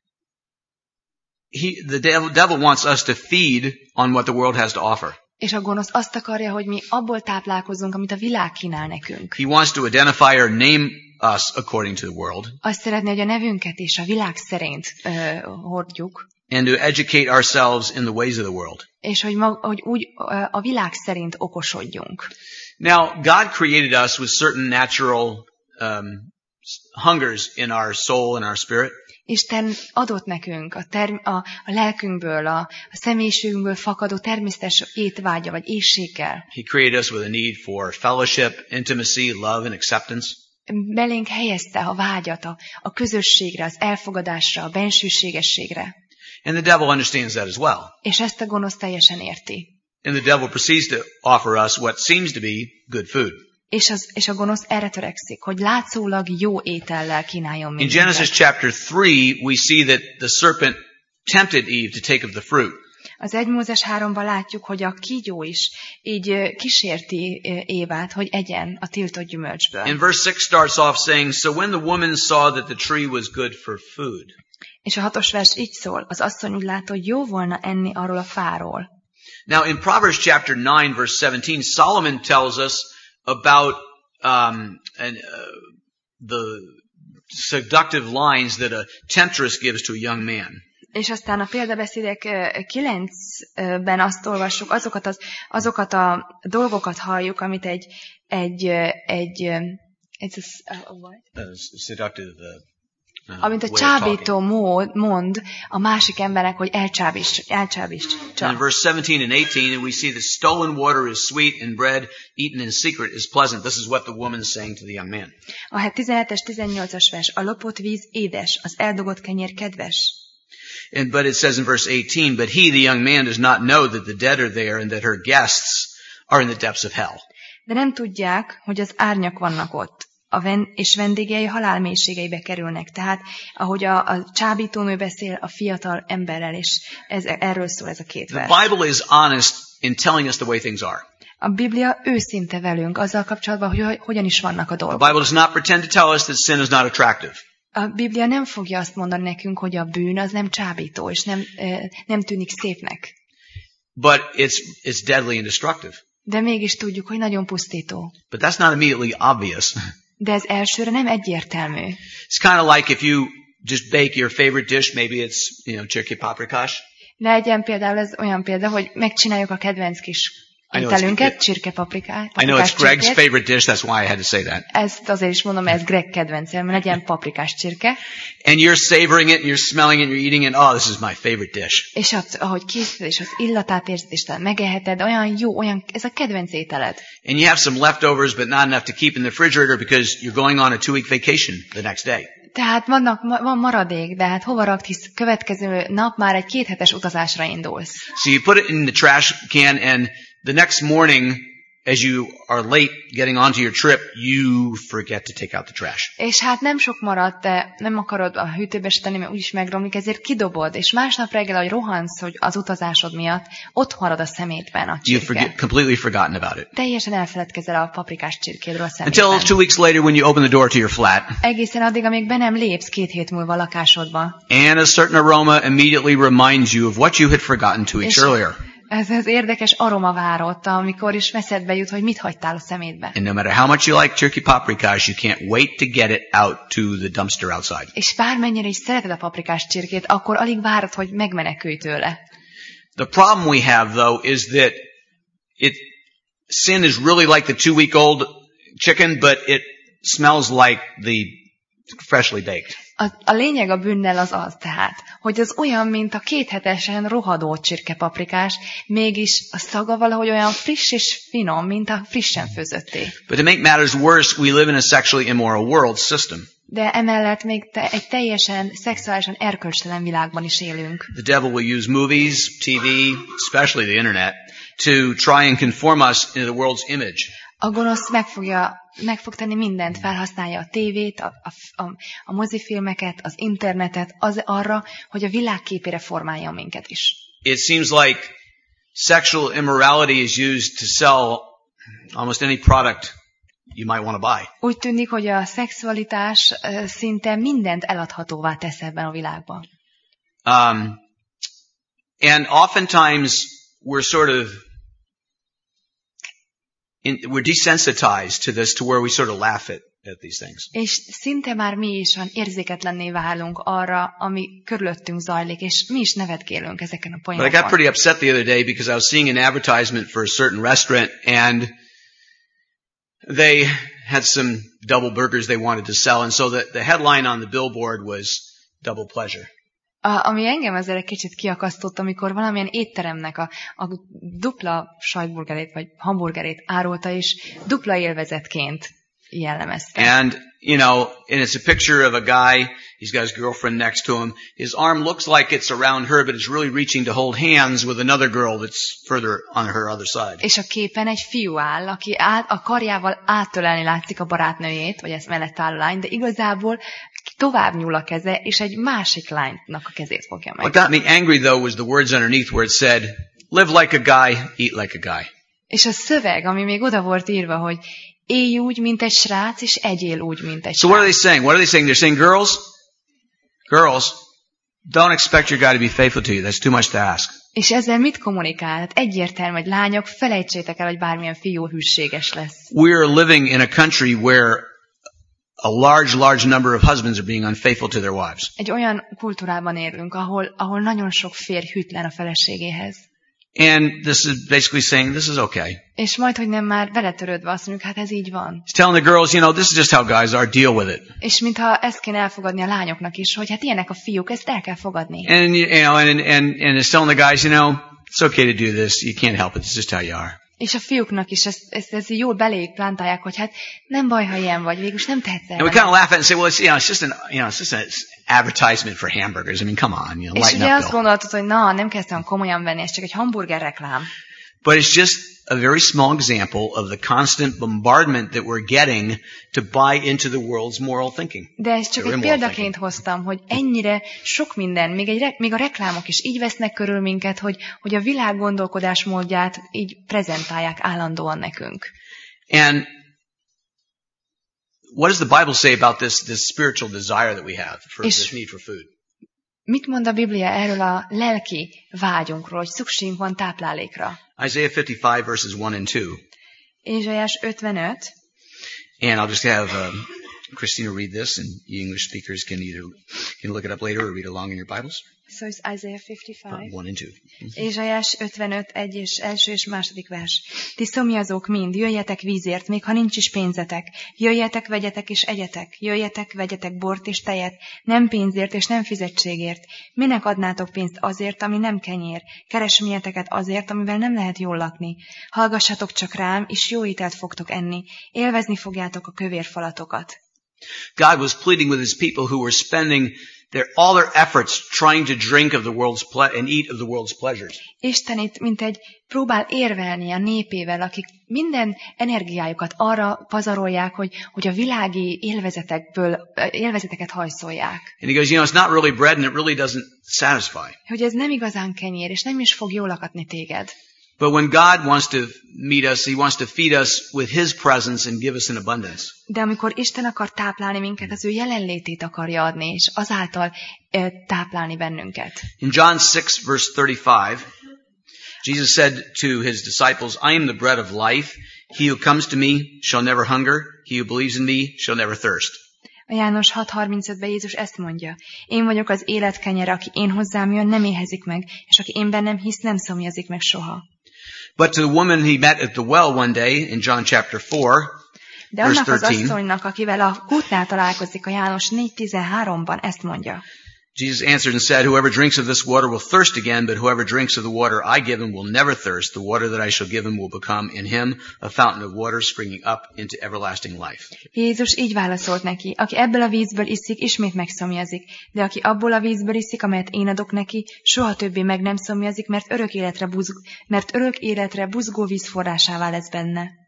Speaker 1: the devil wants us to feed on what the world has to offer.
Speaker 2: És a gonosz azt akarja, hogy mi abból táplálkozzunk, amit a világ kínál nekünk.
Speaker 1: He wants to identify or name us according to the world.
Speaker 2: Azt szeretné, hogy a nevünket is a világ szerint hordjuk.
Speaker 1: And to educate ourselves in the ways of the world.
Speaker 2: És hogy úgy a világ szerint okosodjunk.
Speaker 1: Now, God created us with certain natural hungers in our soul and our spirit.
Speaker 2: Isten adott nekünk a lelkünkből, a személyiségünkből fakadó természetes étvágya vagy éhséggel.
Speaker 1: He created us with a need for fellowship, intimacy, love and acceptance.
Speaker 2: Belénk helyezte a vágyat a közösségre, az elfogadásra, a bensőségességre.
Speaker 1: And the devil understands that as well.
Speaker 2: És ezt a gonosz teljesen érti.
Speaker 1: And the devil proceeds to offer us what seems to be good food.
Speaker 2: És a gonosz erre törekszik, hogy látszólag jó étellel kínáljon minket.
Speaker 1: In Genesis chapter 3, we see that the serpent tempted Eve to take of the fruit.
Speaker 2: Az 1 Mózes 3-ban látjuk, hogy a kígyó is így kísérti Évát, hogy egyen a tiltott gyümölcsből.
Speaker 1: And verse 6 starts off saying, so when the woman saw that the tree was good for food.
Speaker 2: És a 6. vers így szól, az asszony úgy látta, hogy jó volna enni arról a fáról.
Speaker 1: Now in Proverbs chapter 9 verse 17, Solomon tells us about the seductive lines that a temptress gives to a young man.
Speaker 2: És aztán a példabeszédek 9-ben azt olvassuk, azokat a dolgokat halljuk, amit amit a csábító mond a másik embernek, hogy elcsábítsa.
Speaker 1: In verse 17 and 18, we see the stolen water is sweet and bread eaten in secret is pleasant. This is what the woman is saying to the young man.
Speaker 2: A 17-es, 18-as vers, a lopott víz édes, az eldugott kenyér kedves.
Speaker 1: But it says in verse 18, but he, the young man, does not know that the dead are there and that her guests are in the depths of hell.
Speaker 2: De nem tudják, hogy az árnyak vannak ott, és vendégei halál mélységeibe kerülnek. Tehát, ahogy a csábítónő beszél a fiatal emberrel, és erről szól ez a két vers.
Speaker 1: The Bible is honest in telling us the way things are.
Speaker 2: A Biblia őszinte velünk azzal kapcsolatban, hogy hogyan is vannak a dolgok.
Speaker 1: The Bible does not pretend to tell us that sin is not attractive.
Speaker 2: A Biblia nem fogja azt mondani nekünk, hogy a bűn az nem csábító, és nem tűnik szépnek.
Speaker 1: But it's deadly and destructive.
Speaker 2: De mégis tudjuk, hogy nagyon pusztító.
Speaker 1: But that's not immediately obvious.
Speaker 2: De ez elsőre nem egyértelmű.
Speaker 1: It's kind of like if you just bake your favorite dish, maybe it's, csirke paprikás.
Speaker 2: Legyen például ez olyan példa, hogy megcsináljuk a kedvenc kis ételünket, csirkepaprikát.
Speaker 1: I know it's Greg's favorite dish, that's why I had to say that.
Speaker 2: Ezt azért is mondom, ez Greg kedvencem, mert legyen paprikás csirke.
Speaker 1: And you're savoring it, and you're smelling it, and you're eating it. Oh, this is my favorite dish.
Speaker 2: És ahogy készül, és az illatát érzed, és megeheted, olyan jó, ez a kedvenc ételed.
Speaker 1: And you have some leftovers, but not enough to keep in the refrigerator because you're going on a 2-week vacation the next day.
Speaker 2: Tehát van maradék, de hát hova rakd, hisz következő nap már egy 2 hetes utazásra indulsz.
Speaker 1: So you put it in the trash can, and the next morning, as you are late getting onto your trip, you forget to take out the trash.
Speaker 2: És hát nem sok maradt, de nem akarod a hűtőbe se tenni, mert úgyis megromlik, ezért kidobod, és másnap reggel, ahogy rohansz, hogy az utazásod miatt, ott marad a szemétben a csirke.
Speaker 1: You've completely forgotten about it.
Speaker 2: Teljesen elfeledkezel a paprikás csirkédről a szemétben.
Speaker 1: Until 2 weeks later when you open the door to your flat.
Speaker 2: Egészen addig, amíg be nem lépsz 2 hét múlva a lakásodba.
Speaker 1: And a certain aroma immediately reminds you of what you had forgotten 2 weeks earlier.
Speaker 2: Ez az érdekes aroma várott, amikor is eszedbe jut, hogy mit hagytál a szemétbe.
Speaker 1: And no matter how much you like turkey paprikash, you can't wait to get it out to the dumpster outside.
Speaker 2: És bármennyire is szereted a paprikás csirkét, akkor alig várod, hogy megmenekülj tőle.
Speaker 1: The problem we have, though, is that sin is really like the 2-week-old chicken, but it smells like the freshly baked.
Speaker 2: A lényeg a bűnnel az tehát, hogy az olyan, mint a 2 hetesen rohadó csirkepaprikás, mégis a szaga valahogy olyan friss és finom, mint a frissen főzötté.
Speaker 1: But to make matters worse, we live in a sexually immoral world system.
Speaker 2: De emellett még egy teljesen szexuálisan erkölcstelen világban is élünk.
Speaker 1: The devil will use movies, TV, especially the internet, to try and conform us into the world's image.
Speaker 2: A gonosz meg fog tenni mindent, felhasználja a tévét, a mozifilmeket, az internetet arra, hogy a világ képére formálja minket is.
Speaker 1: It seems like sexual immorality is used to sell almost any product you might want to buy.
Speaker 2: Úgy tűnik, hogy a szexualitás szinte mindent eladhatóvá tesz ebben a világban.
Speaker 1: And oftentimes we're we're desensitized to this to where we sort of laugh at these things.
Speaker 2: És szinte már mi is érzéketlenné válunk arra, ami körülöttünk zajlik, és mi is nevetgélünk ezeken a poénokon.
Speaker 1: But I got pretty upset the other day because I was seeing an advertisement for a certain restaurant and they had some double burgers they wanted to sell, and so the headline on the billboard was double pleasure.
Speaker 2: Ami engem ezzel egy kicsit kiakasztott, amikor valamilyen étteremnek a dupla sajtburgerét vagy hamburgerét árulta, és dupla élvezetként jellemezte.
Speaker 1: And it's a picture of a guy, he's got his girlfriend next to him. His arm looks like it's around her, but it's really reaching to hold hands with another girl that's further on her other side.
Speaker 2: És a képen egy fiú áll, aki a karjával áttölelni látszik a barátnőjét, vagy ezt mellett áll a lány, de igazából tovább nyúl a keze, és egy másik lánynak a kezét fogja meg.
Speaker 1: What got me angry though was the words underneath where it said, live like a guy, eat like a guy.
Speaker 2: És a szöveg, ami még oda volt írva, hogy élj úgy, mint egy srác, és egyél úgy, mint egy srác.
Speaker 1: So what are they saying? What are they saying? They're saying, girls, don't expect your guy to be faithful to you. That's too much to ask.
Speaker 2: És ezzel mit kommunikál? Hát egyértelmű, hogy lányok, felejtsétek el, hogy bármilyen fiú hűséges lesz.
Speaker 1: We're living in a country where a large number of husbands are being unfaithful to their wives.
Speaker 2: Egy olyan kultúrában élünk, ahol nagyon sok férj hűtlen a feleségéhez.
Speaker 1: And this is basically saying this is okay.
Speaker 2: És majd, hogy nem már beletörődve azt mondjuk, hát ez így van.
Speaker 1: It's telling the girls, this is just how guys are, deal with it.
Speaker 2: És mintha ezt kéne elfogadni a lányoknak is, hogy hát ilyenek a fiúk, ezt el kell fogadni.
Speaker 1: And and it's telling the guys, it's okay to do this, you can't help it, it's just how you are.
Speaker 2: És a fiúknak is ezt jól beléjük plántálják, hogy hát nem baj, ha ilyen vagy, végülis nem tehetsz el.
Speaker 1: And we kind of laugh at it and say, well, it's just an advertisement for hamburgers. I mean, come on, lighten up.
Speaker 2: És ugye azt gondoltad, hogy nem kezdtem komolyan venni, ez csak egy hamburger reklám.
Speaker 1: But it's just a very small example of the constant bombardment that we're getting to buy into the world's moral thinking.
Speaker 2: De ezt csak egy példaként hoztam, hogy ennyire sok minden, még a reklámok is így vesznek körül minket, hogy a világ gondolkodásmódját így prezentálják állandóan nekünk.
Speaker 1: And what does the Bible say about this spiritual desire that we have for this need for food?
Speaker 2: Mit mond a Biblia erről a lelki vágyunkról, hogy szükségünk van táplálékra?
Speaker 1: Isaiah 55 verses 1 and 2.
Speaker 2: Ézsaiás 55.
Speaker 1: And I'll just have Christina read this, and you English speakers can look it up later or read along in your Bibles.
Speaker 2: So it's Isaiah 55.
Speaker 1: 1 and 2.
Speaker 2: Ézsaiás 55, első és második vers. Ti szomjazók mind, jöjjetek vízért, még ha nincs is pénzetek. Jöjjetek, vegyetek és egyetek. Jöjjetek, vegyetek bort és tejet. Nem pénzért és nem fizetségért. Minek adnátok pénzt azért, ami nem kenyér? Keresményeteket azért, amivel nem lehet jól lakni. Hallgassatok csak rám, és jó ételt fogtok enni. Élvezni fogjátok a kövér falatokat.
Speaker 1: God was pleading with his people who were spending all their efforts trying to drink of the world's and eat of the world's pleasures.
Speaker 2: Isten itt mintegy próbál érvelni a népével, akik minden energiájukat arra pazarolják, hogy a világi élvezeteket hajszolják.
Speaker 1: And he goes, it's not really bread and it really doesn't satisfy.
Speaker 2: Hogy ez nem igazán kenyér, és nem is fog jól lakatni téged.
Speaker 1: But when God wants to meet us, he wants to feed us with his presence and give us an abundance.
Speaker 2: De amikor Isten akar táplálni minket, az ő jelenlétét akarja adni, és azáltal táplálni bennünket.
Speaker 1: In John 6 verse 35, Jesus said to his disciples, I am the bread of life. He who comes to me shall never hunger. He who believes in me shall never thirst.
Speaker 2: A János 6:35-ben Jézus ezt mondja. Én vagyok az élet kenyere, aki én hozzám jön, nem éhezik meg, és aki én bennem hisz, nem szomjazik meg soha.
Speaker 1: But to the woman he met at the well one day in John chapter 4,
Speaker 2: de annak az asszonynak, akivel a kútnál találkozik a János 4:13-ban, ezt mondja.
Speaker 1: Jesus answered and said, whoever drinks of this water will thirst again, but whoever drinks of the water I give him will never thirst. The water that I shall give him will become in him a fountain of water springing up into everlasting life.
Speaker 2: Jézus így válaszolt neki, aki ebből a vízből iszik, ismét megszomjazik, de aki abból a vízből iszik, amelyet én adok neki, soha többé meg nem szomjazik, mert örök életre buzgó víz forrásává lesz benne.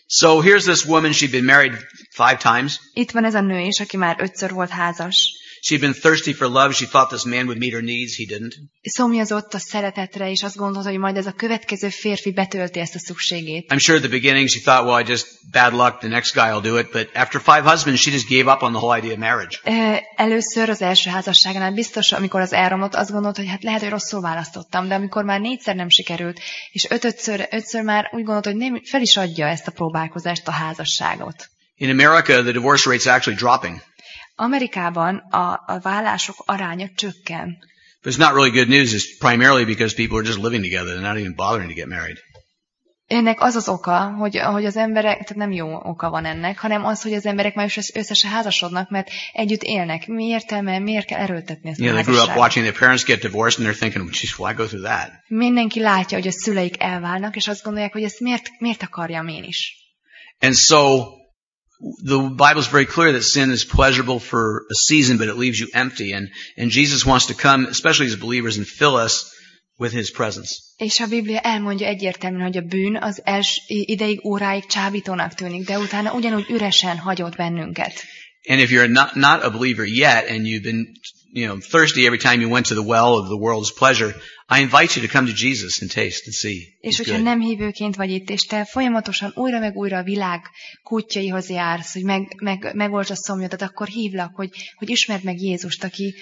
Speaker 1: So here's this woman, she'd been married 5 times.
Speaker 2: Itt van ez a nő is, aki már 5-ször volt házas.
Speaker 1: She'd been thirsty for love. She thought this man would meet her needs. He didn't.
Speaker 2: Szomjazott a szeretetre, és azt gondolta, hogy majd ez a következő férfi betölti ezt a szükségét.
Speaker 1: I'm sure at the beginning she thought, well, I just bad luck, the next guy will do it. But after 5 husbands, she just gave up on the whole idea of marriage.
Speaker 2: Először az első házasságánál biztos, amikor az elromlott, azt gondolta, hogy hát lehet, hogy rosszul választottam, de amikor már 4-szer nem sikerült, és 5-ször már úgy gondolta, hogy nem, fel is adja ezt a próbálkozást, a házasságot.
Speaker 1: In America, the divorce rate's actually dropping.
Speaker 2: Amerikában a vállások aránya csökken.
Speaker 1: But it's not really good news. It's primarily because people are just living together and not even bothering to get married.
Speaker 2: Ennek az az oka, hogy az emberek, tehát nem jó oka van ennek, hanem az, hogy az emberek már összesen házasodnak, mert együtt élnek. Mi értelme, miért kell erőltetni ezt a
Speaker 1: They grew up
Speaker 2: házasságot?
Speaker 1: watching their parents get divorced and they're thinking, geez, why go through that?
Speaker 2: Mindenki látja, hogy a szüleik elválnak, és azt gondolják, hogy ezt miért akarjam én is.
Speaker 1: And so the Bible is very clear that sin is pleasurable for a season, but it leaves you empty. And Jesus wants to come, especially as believers, and fill us with His presence.
Speaker 2: És a Biblia elmondja egyértelműen, hogy a bűn az ideig, óráig csábítónak tűnik, de utána ugyanúgy üresen hagyott bennünket.
Speaker 1: And if you're not a believer yet, and you've been, thirsty every time you went to the well of the world's pleasure, I invite you to come to Jesus and taste and see.
Speaker 2: És
Speaker 1: He's
Speaker 2: hogyha
Speaker 1: good.
Speaker 2: nem hívőként vagy itt, és te folyamatosan újra meg újra a világ kútjaihoz jársz, hogy megolds a szomjadat, akkor hívlak, hogy ismerd meg Jézust, aki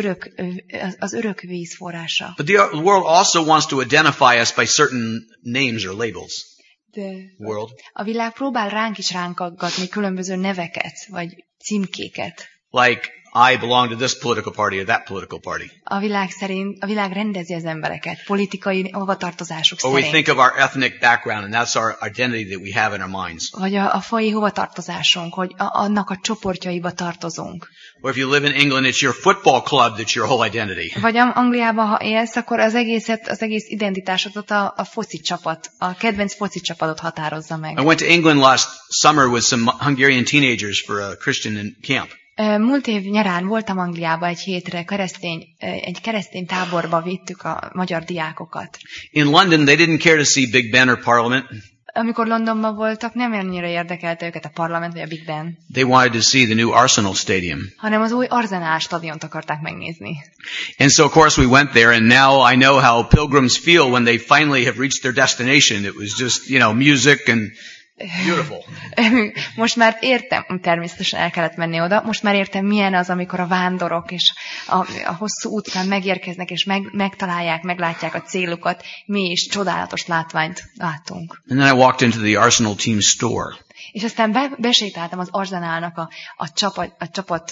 Speaker 2: az örök víz forrása.
Speaker 1: But the world also wants to identify us by certain names or labels. World.
Speaker 2: A világ próbál ránk is ránkaggatni különböző neveket, vagy címkéket.
Speaker 1: Like, I belong to this political party or that political party.
Speaker 2: A világ rendezi az embereket, politikai hovatartozásuk
Speaker 1: Or we
Speaker 2: szerint.
Speaker 1: think of our ethnic background, and that's our identity that we have in our minds.
Speaker 2: Vagy a faji hovatartozásunk, hogy annak a csoportjaiba tartozunk.
Speaker 1: Or if you live in England, it's your football club that's your whole identity.
Speaker 2: Vagy Angliában, ha élsz, akkor az egész identitásodat a foci csapat, a kedvenc foci csapatod határozza meg.
Speaker 1: I went to England last summer with some Hungarian teenagers for a Christian camp.
Speaker 2: Múlt év nyarán voltam Angliában egy hétre, egy keresztény táborba vittük a magyar diákokat.
Speaker 1: In London, they didn't care to see Big Ben or Parliament.
Speaker 2: Amikor Londonban voltak, nem annyira érdekelte őket a parlament vagy a Big Ben,
Speaker 1: They wanted to see the new Arsenal Stadium.
Speaker 2: hanem az új Arsenal stadiont akarták megnézni.
Speaker 1: And so, of course, we went there, and now I know how pilgrims feel when they finally have reached their destination. It was just, music and beautiful.
Speaker 2: Most már értem, természetesen el kellett menni oda, most már értem, milyen az, amikor a vándorok és a hosszú útján megérkeznek, és megtalálják, meglátják a célukat. Mi is csodálatos látványt látunk.
Speaker 1: And then I walked into the Arsenal team store.
Speaker 2: És aztán besétáltam az Arsenalnak a csapat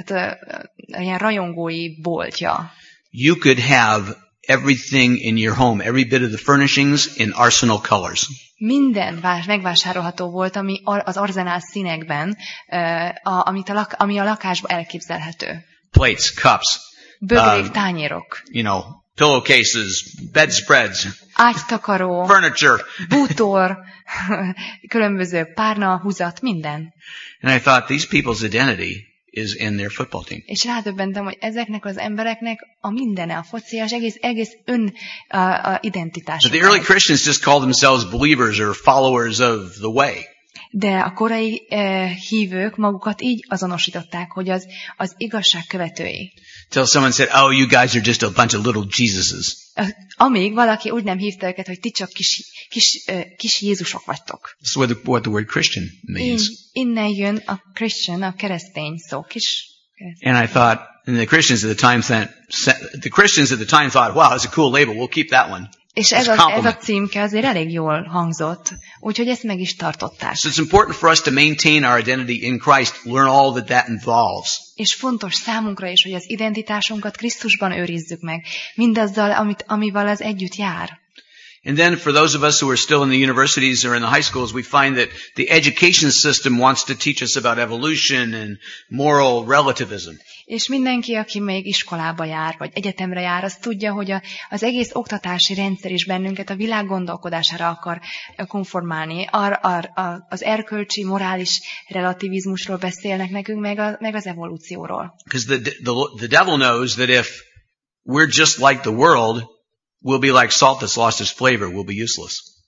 Speaker 2: ilyen rajongói boltja.
Speaker 1: You could have everything in your home, every bit of the furnishings in Arsenal colors.
Speaker 2: Minden megvásárolható volt, ami az Arsenal színekben, ami a lakásban elképzelhető.
Speaker 1: Plates, cups,
Speaker 2: Bögrék, tányérok,
Speaker 1: pillowcases, bedspreads,
Speaker 2: ágytakaró,
Speaker 1: furniture.
Speaker 2: bútor, különböző párna, húzat, minden.
Speaker 1: And I thought, these people's identity is in their football team.
Speaker 2: És rádöbbentem, hogy ezeknek az embereknek a mindene, a foci, az egész identitásuk.
Speaker 1: But the early Christians just called themselves believers or followers of the way.
Speaker 2: De a korai hívők magukat így azonosították, hogy az igazság követői.
Speaker 1: Till someone said, oh, you guys are just a bunch of little Jesuses.
Speaker 2: Amíg valaki úgy nem hívta őket, hogy ti csak kis Jézusok vagytok.
Speaker 1: That's what the word Christian means.
Speaker 2: Innen jön a Christian, a keresztény szó.
Speaker 1: And I thought, and the Christians at the time thought, wow, that's a cool label. We'll keep that one.
Speaker 2: És ez a címke azért elég jól hangzott, úgyhogy ezt meg is tartották.
Speaker 1: So it's important for us to maintain our identity in Christ, learn all that involves.
Speaker 2: És fontos számunkra is, hogy az identitásunkat Krisztusban őrizzük meg, mindazzal, amivel az együtt jár.
Speaker 1: And then for those of us who are still in the universities or in the high schools, we find that the education system wants to teach us about evolution and moral relativism.
Speaker 2: És mindenki, aki még iskolába jár, vagy egyetemre jár, az tudja, hogy az egész oktatási rendszer is bennünket a világ gondolkodására akar konformálni. Az erkölcsi, morális relativizmusról beszélnek nekünk, meg az evolúcióról.
Speaker 1: Because the devil knows that if we're just like the world, we'll be like salt that's lost its flavor, we'll be useless.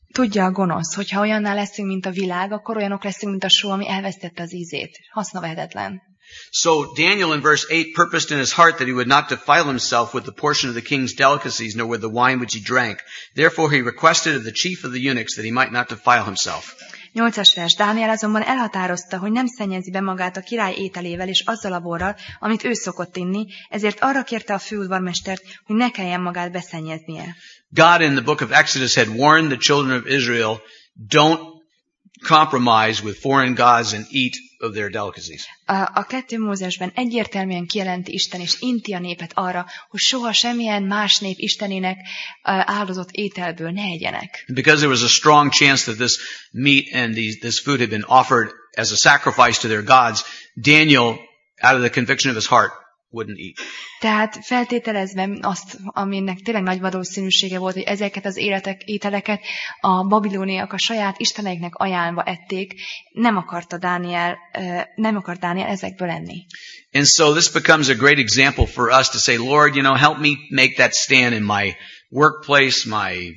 Speaker 2: Tudja a gonosz, hogyha olyanná leszünk, mint a világ, akkor olyanok leszünk, mint a só, ami elvesztette az ízét. Hasznavehetetlen.
Speaker 1: So Daniel in verse 8 purposed in his heart that he would not defile himself with the portion of the king's delicacies, nor with the wine which he drank. Therefore he requested of the chief of the eunuchs that he might not defile himself.
Speaker 2: 8-as vers. Dániel azonban elhatározta, hogy nem szennyezi be magát a király ételével és azzal a borral, amit ő szokott inni, ezért arra kérte a főudvarmestert, hogy ne kelljen magát beszennyeznie.
Speaker 1: God in the book of Exodus had warned the children of Israel, don't compromise with foreign gods and eat of their delicacies.
Speaker 2: A 2 Mózesben egyértelműen kijelenti Isten és inti a népet arra, hogy soha semmilyen más nép istenének áldozott ételből ne egyenek.
Speaker 1: Because there was a strong chance that this meat and this food had been offered as a sacrifice to their gods, Daniel, out of the conviction of his heart, wouldn't eat.
Speaker 2: Tehát feltételezve azt, aminek tényleg nagy valószínűsége volt, hogy ezeket az ételeket a babilóniak a saját isteneiknek ajánlva ették, nem akart Dániel ezekből enni.
Speaker 1: And so this becomes a great example for us to say, Lord, help me make that stand in my workplace, my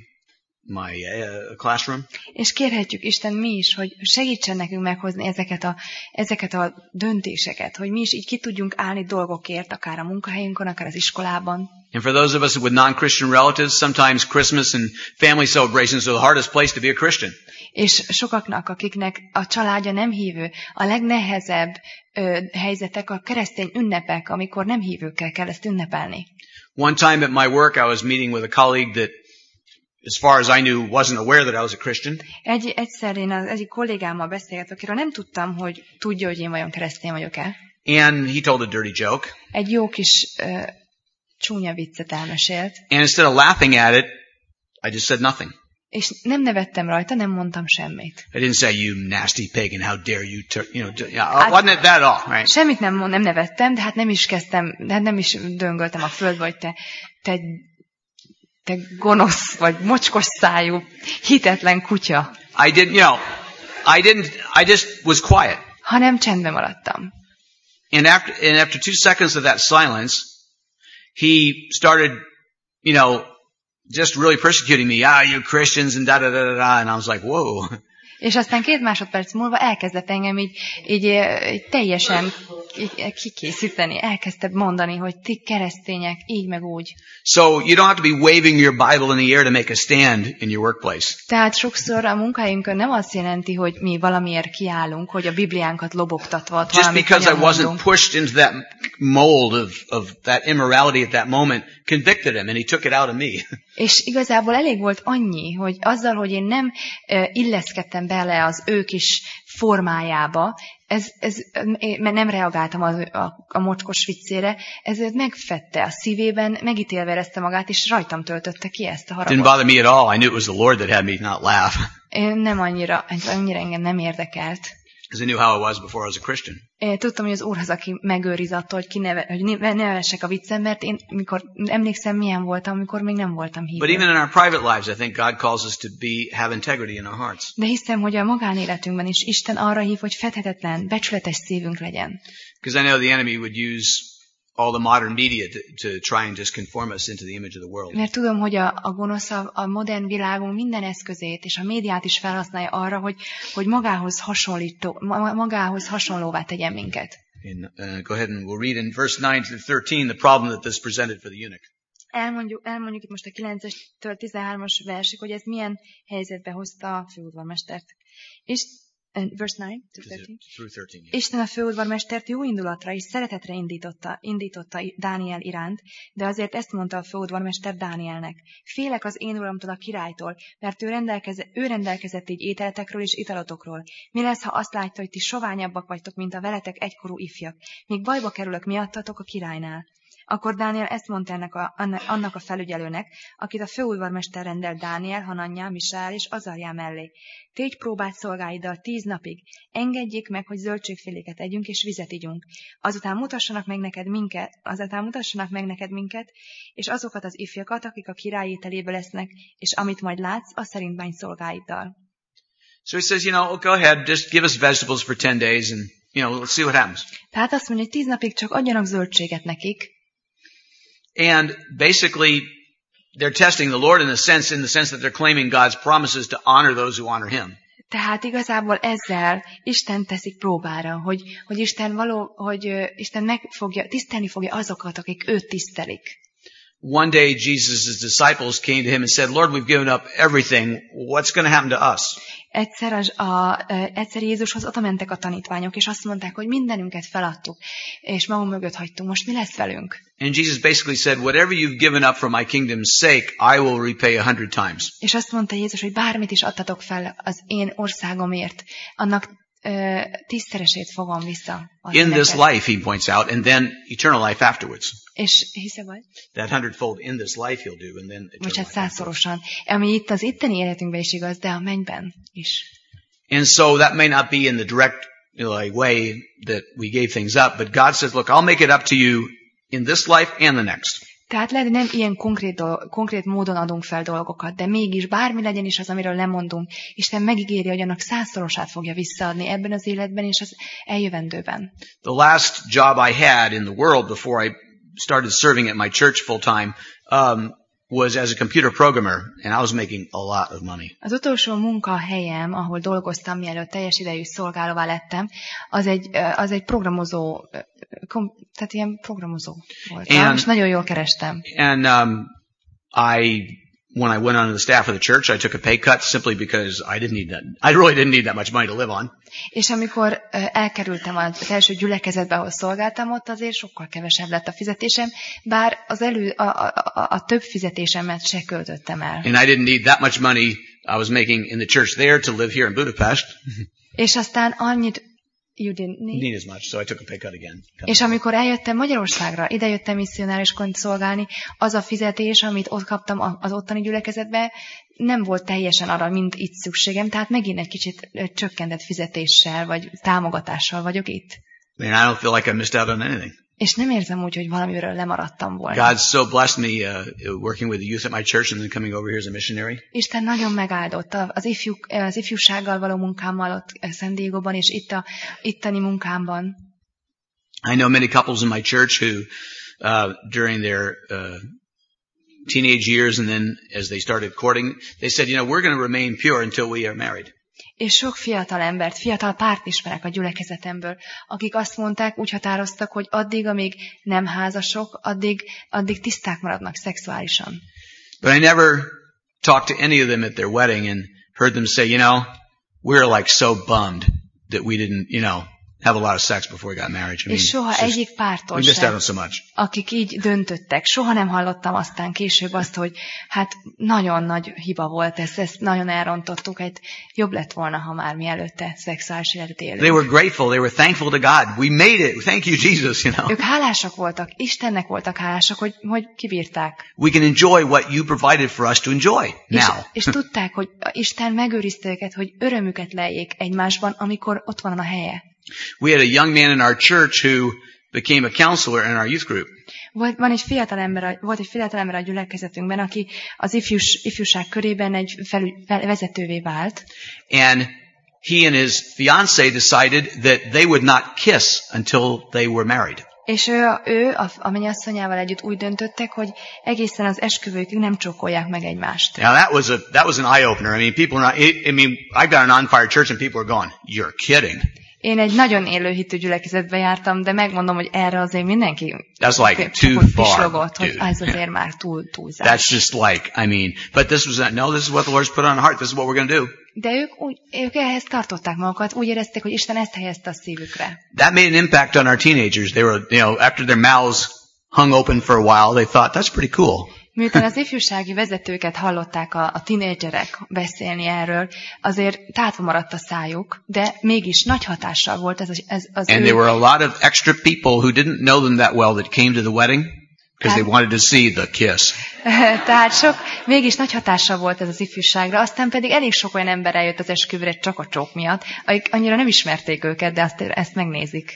Speaker 1: classroom.
Speaker 2: És kérhetjük Isten mi is, hogy segítsen nekünk meghozni ezeket a döntéseket, hogy mi is így ki tudjunk állni dolgokért, akár a munkahelyünkön, akár az iskolában.
Speaker 1: And for those of us with non-Christian relatives, sometimes Christmas and family celebrations are the hardest place to be a Christian.
Speaker 2: És sokaknak, akiknek a családja nem hívő, a legnehezebb helyzetek a keresztény ünnepek, amikor nem hívőkkel kell ezt ünnepelni.
Speaker 1: One time at my work, I was meeting with a colleague that, as far as I knew, wasn't aware that I was a Christian.
Speaker 2: Egyszer én az egyik kollégámmal beszélgetve, akiről nem tudtam, hogy tudja, hogy én vajon keresztény vagyok-e.
Speaker 1: And he told a dirty joke.
Speaker 2: Egy jó kis csúnya viccet elmesélt.
Speaker 1: And instead of laughing at it, I just said nothing.
Speaker 2: És nem nevettem rajta, nem mondtam semmit.
Speaker 1: I didn't say, you nasty pagan, how dare you, wasn't it that at all, right?
Speaker 2: Semmit nem nevettem, de hát nem is döngöltem a földbe, hogy te gonosz vagy mocskos szájú, hitetlen kutya.
Speaker 1: I just was quiet.
Speaker 2: Hanem csendben maradtam.
Speaker 1: And after 2 seconds of that silence, he started, just really persecuting me. You Christians and da-da-da-da-da. And I was like, whoa.
Speaker 2: És aztán 2 másodperc múlva elkezdett engem így teljesen kikészíteni. Elkezdte mondani, hogy ti keresztények, így meg úgy.
Speaker 1: So you don't have to be waving your Bible in the air to make a stand in your workplace.
Speaker 2: Tehát sokszor a munkahelyünkön nem azt jelenti, hogy mi valamiért kiállunk, hogy a Bibliánkat lobogtatva
Speaker 1: just because I wasn't pushed into that mold of that immorality at that moment convicted him and he took it out of me. És
Speaker 2: igazából elég volt annyi, hogy azzal, hogy én nem illeszkedtem bele az ő kis formájába, mert nem reagáltam a mocskos viccére, ezért megfette a szívében, megítélve érezte magát, és rajtam töltötte ki ezt a haragot.
Speaker 1: Didn't bother me at all. I knew it was the Lord that had me not laugh.
Speaker 2: Nem annyira engem nem érdekelt.
Speaker 1: Because I knew how I was before I was a Christian.
Speaker 2: Tudtam, hogy az Úr az, aki megőriz attól, hogy nevessek a viccem, mert én emlékszem, milyen voltam, amikor még nem voltam hívő.
Speaker 1: But even in our private lives, I think God calls us to have integrity in our hearts.
Speaker 2: De hiszem, hogy a magánéletünkben is Isten arra hív, hogy fethetetlen, becsületes szívünk legyen.
Speaker 1: Because I know the enemy would use all the modern media to try and just conform us into the image of the world.
Speaker 2: Mert tudom, hogy a gonosz a modern világunk minden eszközét és a médiát is felhasználja arra, hogy magához hasonlóvá tegyen minket.
Speaker 1: Go ahead and we'll read in verse 9 to 13 the problem that this presented for the eunuch.
Speaker 2: Elmondjuk itt most a 9-től 13-as versig, hogy ez milyen helyzetbe hozta a főudvarmestert. És verse 9 to 13. Isten a főudvarmestert jó indulatra és szeretetre indította Dániel iránt, de azért ezt mondta a főudvarmester Dánielnek. Félek az én uramtól, a királytól, mert ő rendelkezett így ételetekről és italotokról. Mi lesz, ha azt látja, hogy ti soványabbak vagytok, mint a veletek egykorú ifjak, míg bajba kerülök miattatok a királynál? Akkor Dániel ezt mondta annak a felügyelőnek, akit a főudvarmester rendelt Dániel, Hananjá, Misael és Azarjá mellé. Tégy próbát szolgáiddal 10 napig, engedjék meg, hogy zöldségféléket együnk és vizet igyunk. Azután mutassanak meg neked minket, és azokat az ifjakat, akik a király ételébe lesznek, és amit majd látsz, azt szerint bánj szolgáiddal.
Speaker 1: So he says, go ahead, just give us vegetables for 10 days and, let's see what happens.
Speaker 2: Tehát azt mondja, hogy 10 napig csak adjanak zöldséget nekik.
Speaker 1: And basically, they're testing the Lord in the sense that they're claiming God's promises to honor those who honor Him.
Speaker 2: Tehát igazából ezzel Isten teszik próbára, hogy Isten tisztelni fogja azokat, akik őt tisztelik.
Speaker 1: One day Jesus' disciples came to him and said, Lord, we've given up everything. What's going to happen to us?
Speaker 2: Egyszer Jézushoz oda mentek a tanítványok, és azt mondták, hogy mindenünket feladtuk, és magunk mögött hagytunk. Most mi lesz velünk?
Speaker 1: And Jesus basically said, whatever you've given up for my kingdom's sake, I will repay 100 times.
Speaker 2: És azt mondta Jézus, hogy bármit is adtatok fel az én országomért, annak 10-szeresét fogom vissza.
Speaker 1: In this life, he points out, and then eternal life afterwards.
Speaker 2: És hisze vagy?
Speaker 1: That 100-fold in this life he'll do, and then eternal
Speaker 2: life. 100-szorosan. Ami itt az itteni életünkben is igaz, de a mennyben is.
Speaker 1: And so that may not be in the direct way that we gave things up, but God says, look, I'll make it up to you in this life and the next.
Speaker 2: Tehát lehet, hogy nem ilyen konkrét módon adunk fel dolgokat, de mégis bármi legyen is az, amiről lemondunk, Isten megígéri, hogy annak 100-szorosát fogja visszaadni ebben az életben és az eljövendőben.
Speaker 1: The last job I had in the world before I started serving at my church full time was as a computer programmer, and I was making a lot of money.
Speaker 2: Az utolsó munkahelyem, ahol dolgoztam, mielőtt teljes idejű szolgálóvá lettem, az egy programozó, tehát ilyen programozó voltam, és nagyon jól kerestem.
Speaker 1: And when I went onto the staff of the church, I took a pay cut simply because I really didn't need that much money to live on.
Speaker 2: És amikor elkerültem az első gyülekezetbe, ahol szolgáltam, ott azért sokkal kevesebb lett a fizetésem, bár a több fizetésemet se költöttem el.
Speaker 1: And I didn't need that much money I was making in the church there to live here in Budapest.
Speaker 2: És aztán annyit you didn't
Speaker 1: need as much, so I took a pay cut again.
Speaker 2: És amikor eljöttem Magyarországra, idejöttem misszionárisként szolgálni, az a fizetés, amit ott kaptam az ottani gyülekezetbe, nem volt teljesen arra, mint itt szükségem, tehát megint egy kicsit csökkentett fizetéssel, vagy támogatással vagyok itt.
Speaker 1: I don't feel like I missed out on anything.
Speaker 2: És nem érzem úgy, hogy valamiről lemaradtam volna.
Speaker 1: God so blessed me working with the youth at my church and then coming over here as a missionary.
Speaker 2: Isten nagyon megáldott az ifjúsággal való munkámmal ott San Diego-ban és itteni munkámban.
Speaker 1: I know many couples in my church who during their teenage years and then as they started courting, they said, we're going to remain pure until we are married.
Speaker 2: És sok fiatal párt ismerek a gyülekezetemből, akik azt mondták, úgy határoztak, hogy addig, amíg nem házasok, addig tiszták maradnak szexuálisan.
Speaker 1: But I never talked to any of them at their wedding and heard them say, we're like so bummed that we didn't, have a lot of sex before we got married.
Speaker 2: És soha egyik pártól sem, akik így döntöttek, soha nem hallottam aztán később azt, hogy hát nagyon nagy hiba volt ezt nagyon elrontottuk, hát jobb lett volna, ha már mi előtte szexuális életet élünk.
Speaker 1: They were grateful, they were thankful to God. We made it. Thank you, Jesus,
Speaker 2: Ők hálásak voltak, Istennek voltak hálásak, hogy kibírták.
Speaker 1: We can enjoy what you provided for us to enjoy now.
Speaker 2: És tudták, hogy Isten megőrizte őket, hogy örömüket leljék egymásban, amikor ott van a helye.
Speaker 1: We had a young man in our church who became a counselor in our youth group.
Speaker 2: Volt egy fiatal ember a gyülekezetünkben, aki az ifjúság körében egy vezetővé vált.
Speaker 1: And he and his fiancée decided that they would not kiss until they were married.
Speaker 2: És ő a mennyasszonyával együtt úgy döntöttek, hogy egészen az esküvőkig nem csókolják meg egymást.
Speaker 1: Now that was an eye opener. I've got an on fire church and people are going, "You're kidding."
Speaker 2: Én egy nagyon élőhitű gyülekezetbe jártam, de megmondom, hogy erre azért mindenki
Speaker 1: that's like too far,
Speaker 2: hogy ez azért már túlzás.
Speaker 1: That's just but this is what the Lord's put on heart. This is what we're going to do.
Speaker 2: De ők ehhez tartották magukat, úgy érezték, hogy Isten ezt helyezte a szívükre.
Speaker 1: That made an impact on our teenagers. They were, after their mouths hung open for a while, they thought, that's pretty cool.
Speaker 2: Miután az ifjúsági vezetőket hallották a tínédzserek beszélni erről, azért tátva maradt a szájuk, de mégis nagy hatással volt ez az
Speaker 1: And there were a lot of extra people who didn't know them that well that came to the wedding because they wanted to see the kiss.
Speaker 2: Tehát mégis nagy hatással volt ez az ifjúságra, aztán pedig elég sok olyan ember eljött az esküvőre csak a csók miatt, akik annyira nem ismerték őket, de ezt megnézik.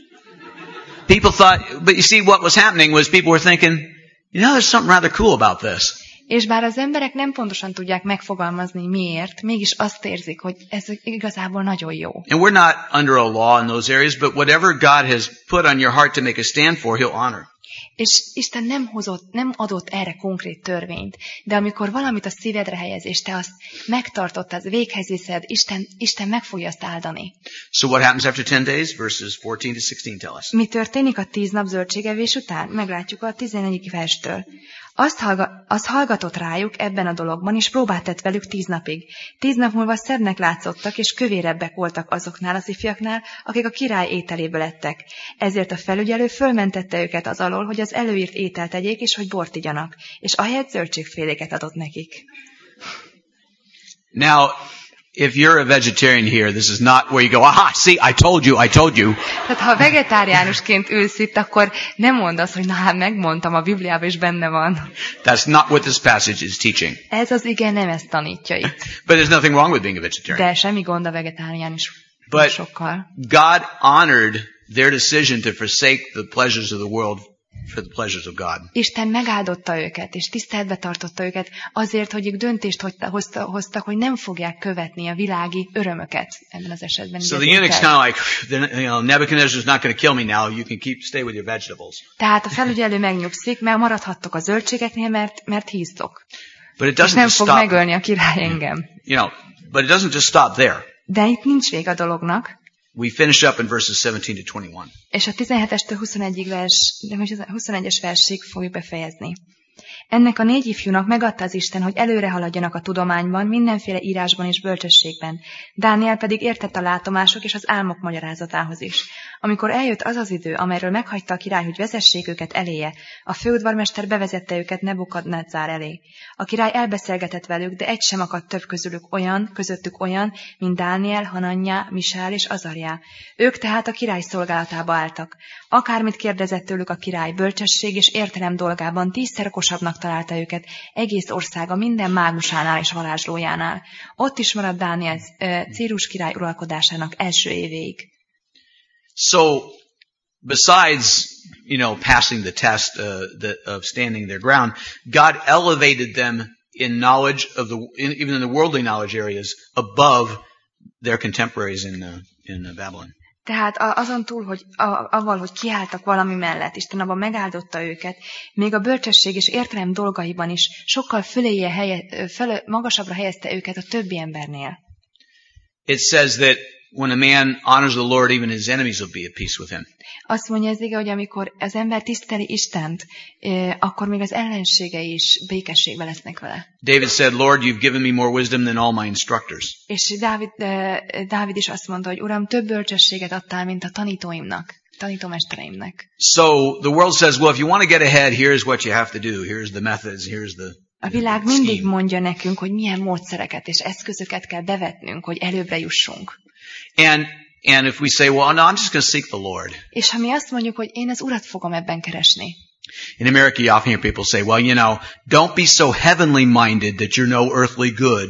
Speaker 1: People thought, but you see what was happening was people were thinking, there's something rather cool about this.
Speaker 2: És bár az emberek nem pontosan tudják megfogalmazni miért, mégis azt érzik, hogy ez igazából nagyon jó.
Speaker 1: And we're not under a law in those areas, but whatever God has put on your heart to make a stand for, He'll honor.
Speaker 2: És Isten nem adott erre konkrét törvényt, de amikor valamit a szívedre helyez, és te azt megtartottad, véghez viszed, Isten meg fogja azt áldani.
Speaker 1: So what happens after 10 days? Verses 14 to 16 tell us.
Speaker 2: Mi történik a 10 nap zöldségevés után? Meglátjuk a 14. verstől. Azt hallgatott rájuk ebben a dologban, és próbát tett velük 10 napig. 10 nap múlva szebbnek látszottak, és kövérebbek voltak azoknál az ifjaknál, akik a király ételéből ettek. Ezért a felügyelő fölmentette őket az alól, hogy az előírt ételt tegyék, és hogy bort igyanak, és ahelyett zöldségféléket adott nekik.
Speaker 1: Now, if you're a vegetarian here, this is not where you go, aha, see, I told you.
Speaker 2: Tehát ha vegetáriánusként ülsz itt, akkor nem mondd azt, hogy na hát megmondtam, a Bibliában is benne van.
Speaker 1: That's not what this passage is teaching.
Speaker 2: Ez az ige nem ezt tanítja itt.
Speaker 1: But there's nothing wrong with being a vegetarian.
Speaker 2: De semmi gond a
Speaker 1: But
Speaker 2: sokkal.
Speaker 1: God honored their decision to forsake the pleasures of the world for the pleasures of God.
Speaker 2: Isten megáldotta őket, és tiszteletbe tartotta őket azért, hogy ők döntést hoztak, hogy nem fogják követni a világi örömöket ebben az esetben.
Speaker 1: So the eunuch's kind of like, Nebuchadnezzar's not going to kill me now. You can stay with your vegetables.
Speaker 2: Tehát a felügyelő megnyugszik, mert maradhattok a zöldségeknél, mert híztok.
Speaker 1: But it doesn't
Speaker 2: nem
Speaker 1: just
Speaker 2: fog
Speaker 1: stop.
Speaker 2: megölni a király engem.
Speaker 1: But it doesn't just stop there.
Speaker 2: De itt nincs vég a dolognak.
Speaker 1: We finish up in verses 17 to 21.
Speaker 2: És a 17-estől 21-es versig fogjuk befejezni. Ennek a 4 ifjúnak megadta az Isten, hogy előre haladjanak a tudományban, mindenféle írásban és bölcsességben. Dániel pedig értett a látomások és az álmok magyarázatához is. Amikor eljött az az idő, amelyről meghagyta a király, hogy vezessék őket eléje, a főudvarmester bevezette őket Nebukadnezzár elé. A király elbeszélgetett velük, de egy sem akadt több közöttük olyan, mint Dániel, Hananjá, Misál és Azarjá. Ők tehát a király szolgálatába álltak. Akármit kérdezett tőlük a király, bölcsesség és értelem dolgában 10-szer okosabbnak találta őket egész országa minden mágusánál és varázslójánál. Ott is maradt Dániel Círus király uralkodásának első évéig.
Speaker 1: So, besides, passing the test of standing their ground, God elevated them in knowledge even in the worldly knowledge areas above their contemporaries in Babylon.
Speaker 2: Tehát azon túl, hogy avval, hogy kiálltak valami mellett, Isten abban megáldotta őket, még a bölcsesség és értelem dolgaiban is sokkal magasabbra helyezte őket a többi embernél.
Speaker 1: It says that when a man honors the Lord, even his enemies will be at peace with him.
Speaker 2: Azt mondja ez ige, hogy amikor az ember tiszteli Istent, akkor még az ellenségei is békességbe lesznek vele.
Speaker 1: David said, Lord, you've given me more wisdom than all my instructors.
Speaker 2: És Dávid is azt mondta, hogy Uram, több bölcsességet adtál, mint a tanítómestereimnek.
Speaker 1: So the world says, well, if you want to get ahead, here's what you have to do. Here's the methods, here's the
Speaker 2: A világ mindig mondja nekünk, hogy milyen módszereket és eszközöket kell bevetnünk, hogy előbbre jussunk.
Speaker 1: And if we say, well, no, I'm just going to seek the Lord.
Speaker 2: És ha mi azt mondjuk, hogy én az Urat fogom ebben keresni.
Speaker 1: In America, you often hear people say, well, don't be so heavenly minded that you're no earthly good.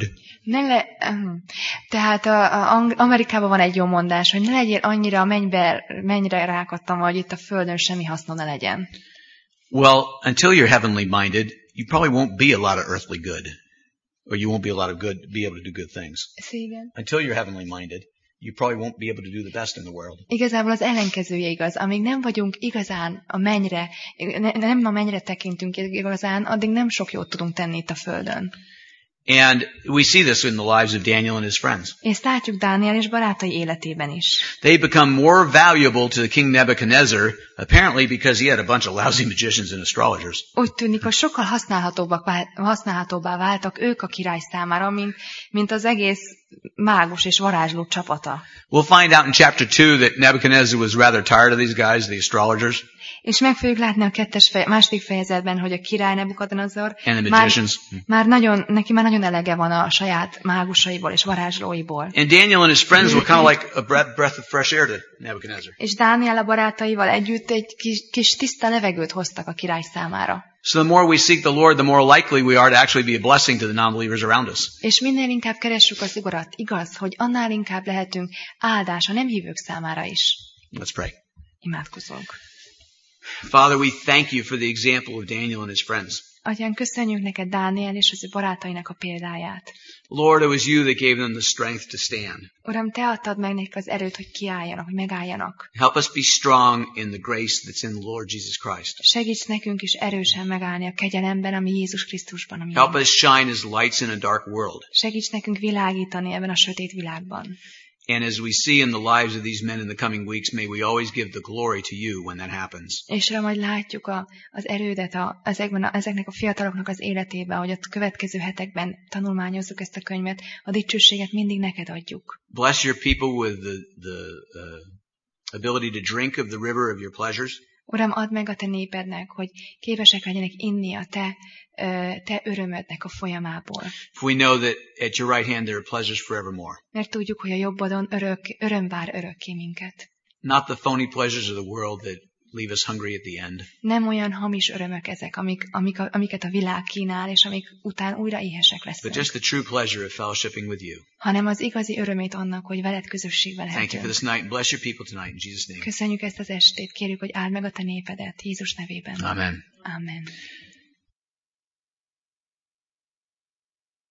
Speaker 2: Tehát Amerikában van egy jó mondás, hogy ne legyél annyira mennyire rákattam, hogy itt a földön semmi haszna ne legyen.
Speaker 1: Well, until you're heavenly minded, you probably won't be a lot of earthly good. Or you won't be able to do good things.
Speaker 2: Igen.
Speaker 1: Until you're heavenly minded, you probably won't be able to do the best in the world.
Speaker 2: Igazából az ellenkezője igaz. Amíg nem vagyunk igazán a mennyre, nem a mennyre tekintünk igazán, addig nem sok jót tudunk tenni itt a földön.
Speaker 1: And we see this in the lives of Daniel and his friends.
Speaker 2: És látjuk Dániel és barátai életében is.
Speaker 1: They become more valuable to the king Nebuchadnezzar, apparently because he had a bunch of lousy magicians and astrologers.
Speaker 2: Úgy tűnik, hogy sokkal használhatóbbá váltak ők a király számára, mint az egész mágus és varázsló csapata.
Speaker 1: We'll find out in chapter 2 that Nebuchadnezzar was rather tired of these guys, the astrologers.
Speaker 2: És meg fogjuk látni a második fejezetben, hogy a király Nebukadnezzar neki már nagyon elege van a saját mágusaiból és varázslóiból.
Speaker 1: And Daniel and his friends were kind of like a breath of fresh air to Nebuchadnezzar.
Speaker 2: És Dániel a barátaival együtt egy kis tiszta levegőt hoztak a király számára.
Speaker 1: So the more we seek the Lord, the more likely we are to actually be a blessing to the non-believers around us.
Speaker 2: És minél inkább keressük az Urat, igaz, hogy annál inkább lehetünk áldás a nem hívők számára is.
Speaker 1: Let's pray.
Speaker 2: Imádkozunk.
Speaker 1: Father, we thank you for the example of Daniel and his friends.
Speaker 2: Atyán, köszönjük neked Dániel és az ő barátainak a példáját.
Speaker 1: Lord, it was you that gave them the strength to stand.
Speaker 2: Uram, te adtad meg nekik az erőt, hogy kiálljanak, hogy megálljanak.
Speaker 1: Help us be strong in the grace that's in the Lord Jesus Christ.
Speaker 2: Segíts nekünk is erősen megállni a kegyelemben, ami Jézus Krisztusban. Ami
Speaker 1: Help us shine as lights in a dark world.
Speaker 2: Segíts nekünk világítani ebben a sötét világban.
Speaker 1: And as we see in the lives of these men in the coming weeks, may we always give the glory to you when that happens.
Speaker 2: És majd látjuk az erődet ezeknek a fiataloknak az életében, hogy a következő hetekben tanulmányozzuk ezt a könyvet, a dicsőséget mindig neked adjuk.
Speaker 1: Bless your people with the ability to drink of the river of your pleasures.
Speaker 2: Uram, add meg a te népednek, hogy képesek legyenek inni a te örömödnek a folyamából.
Speaker 1: For we know that at your right hand there are pleasures forevermore.
Speaker 2: Mert tudjuk, hogy a jobbadon öröm vár örökké minket.
Speaker 1: Not the phony pleasures of the world that leave us hungry at the end.
Speaker 2: Nem olyan hamis örömök ezek, amiket a világ kínál, és amik után újra éhesek lesznek.
Speaker 1: But just the true pleasure of fellowshipping with you.
Speaker 2: Hanem az igazi örömét annak, hogy veled közösségben
Speaker 1: Thank you for
Speaker 2: lehetünk.
Speaker 1: this night. Bless your people tonight in Jesus' name.
Speaker 2: Köszönjük ezt az estét, kérjük, hogy áld meg a te népedet Jézus nevében.
Speaker 1: Amen.
Speaker 2: Amen.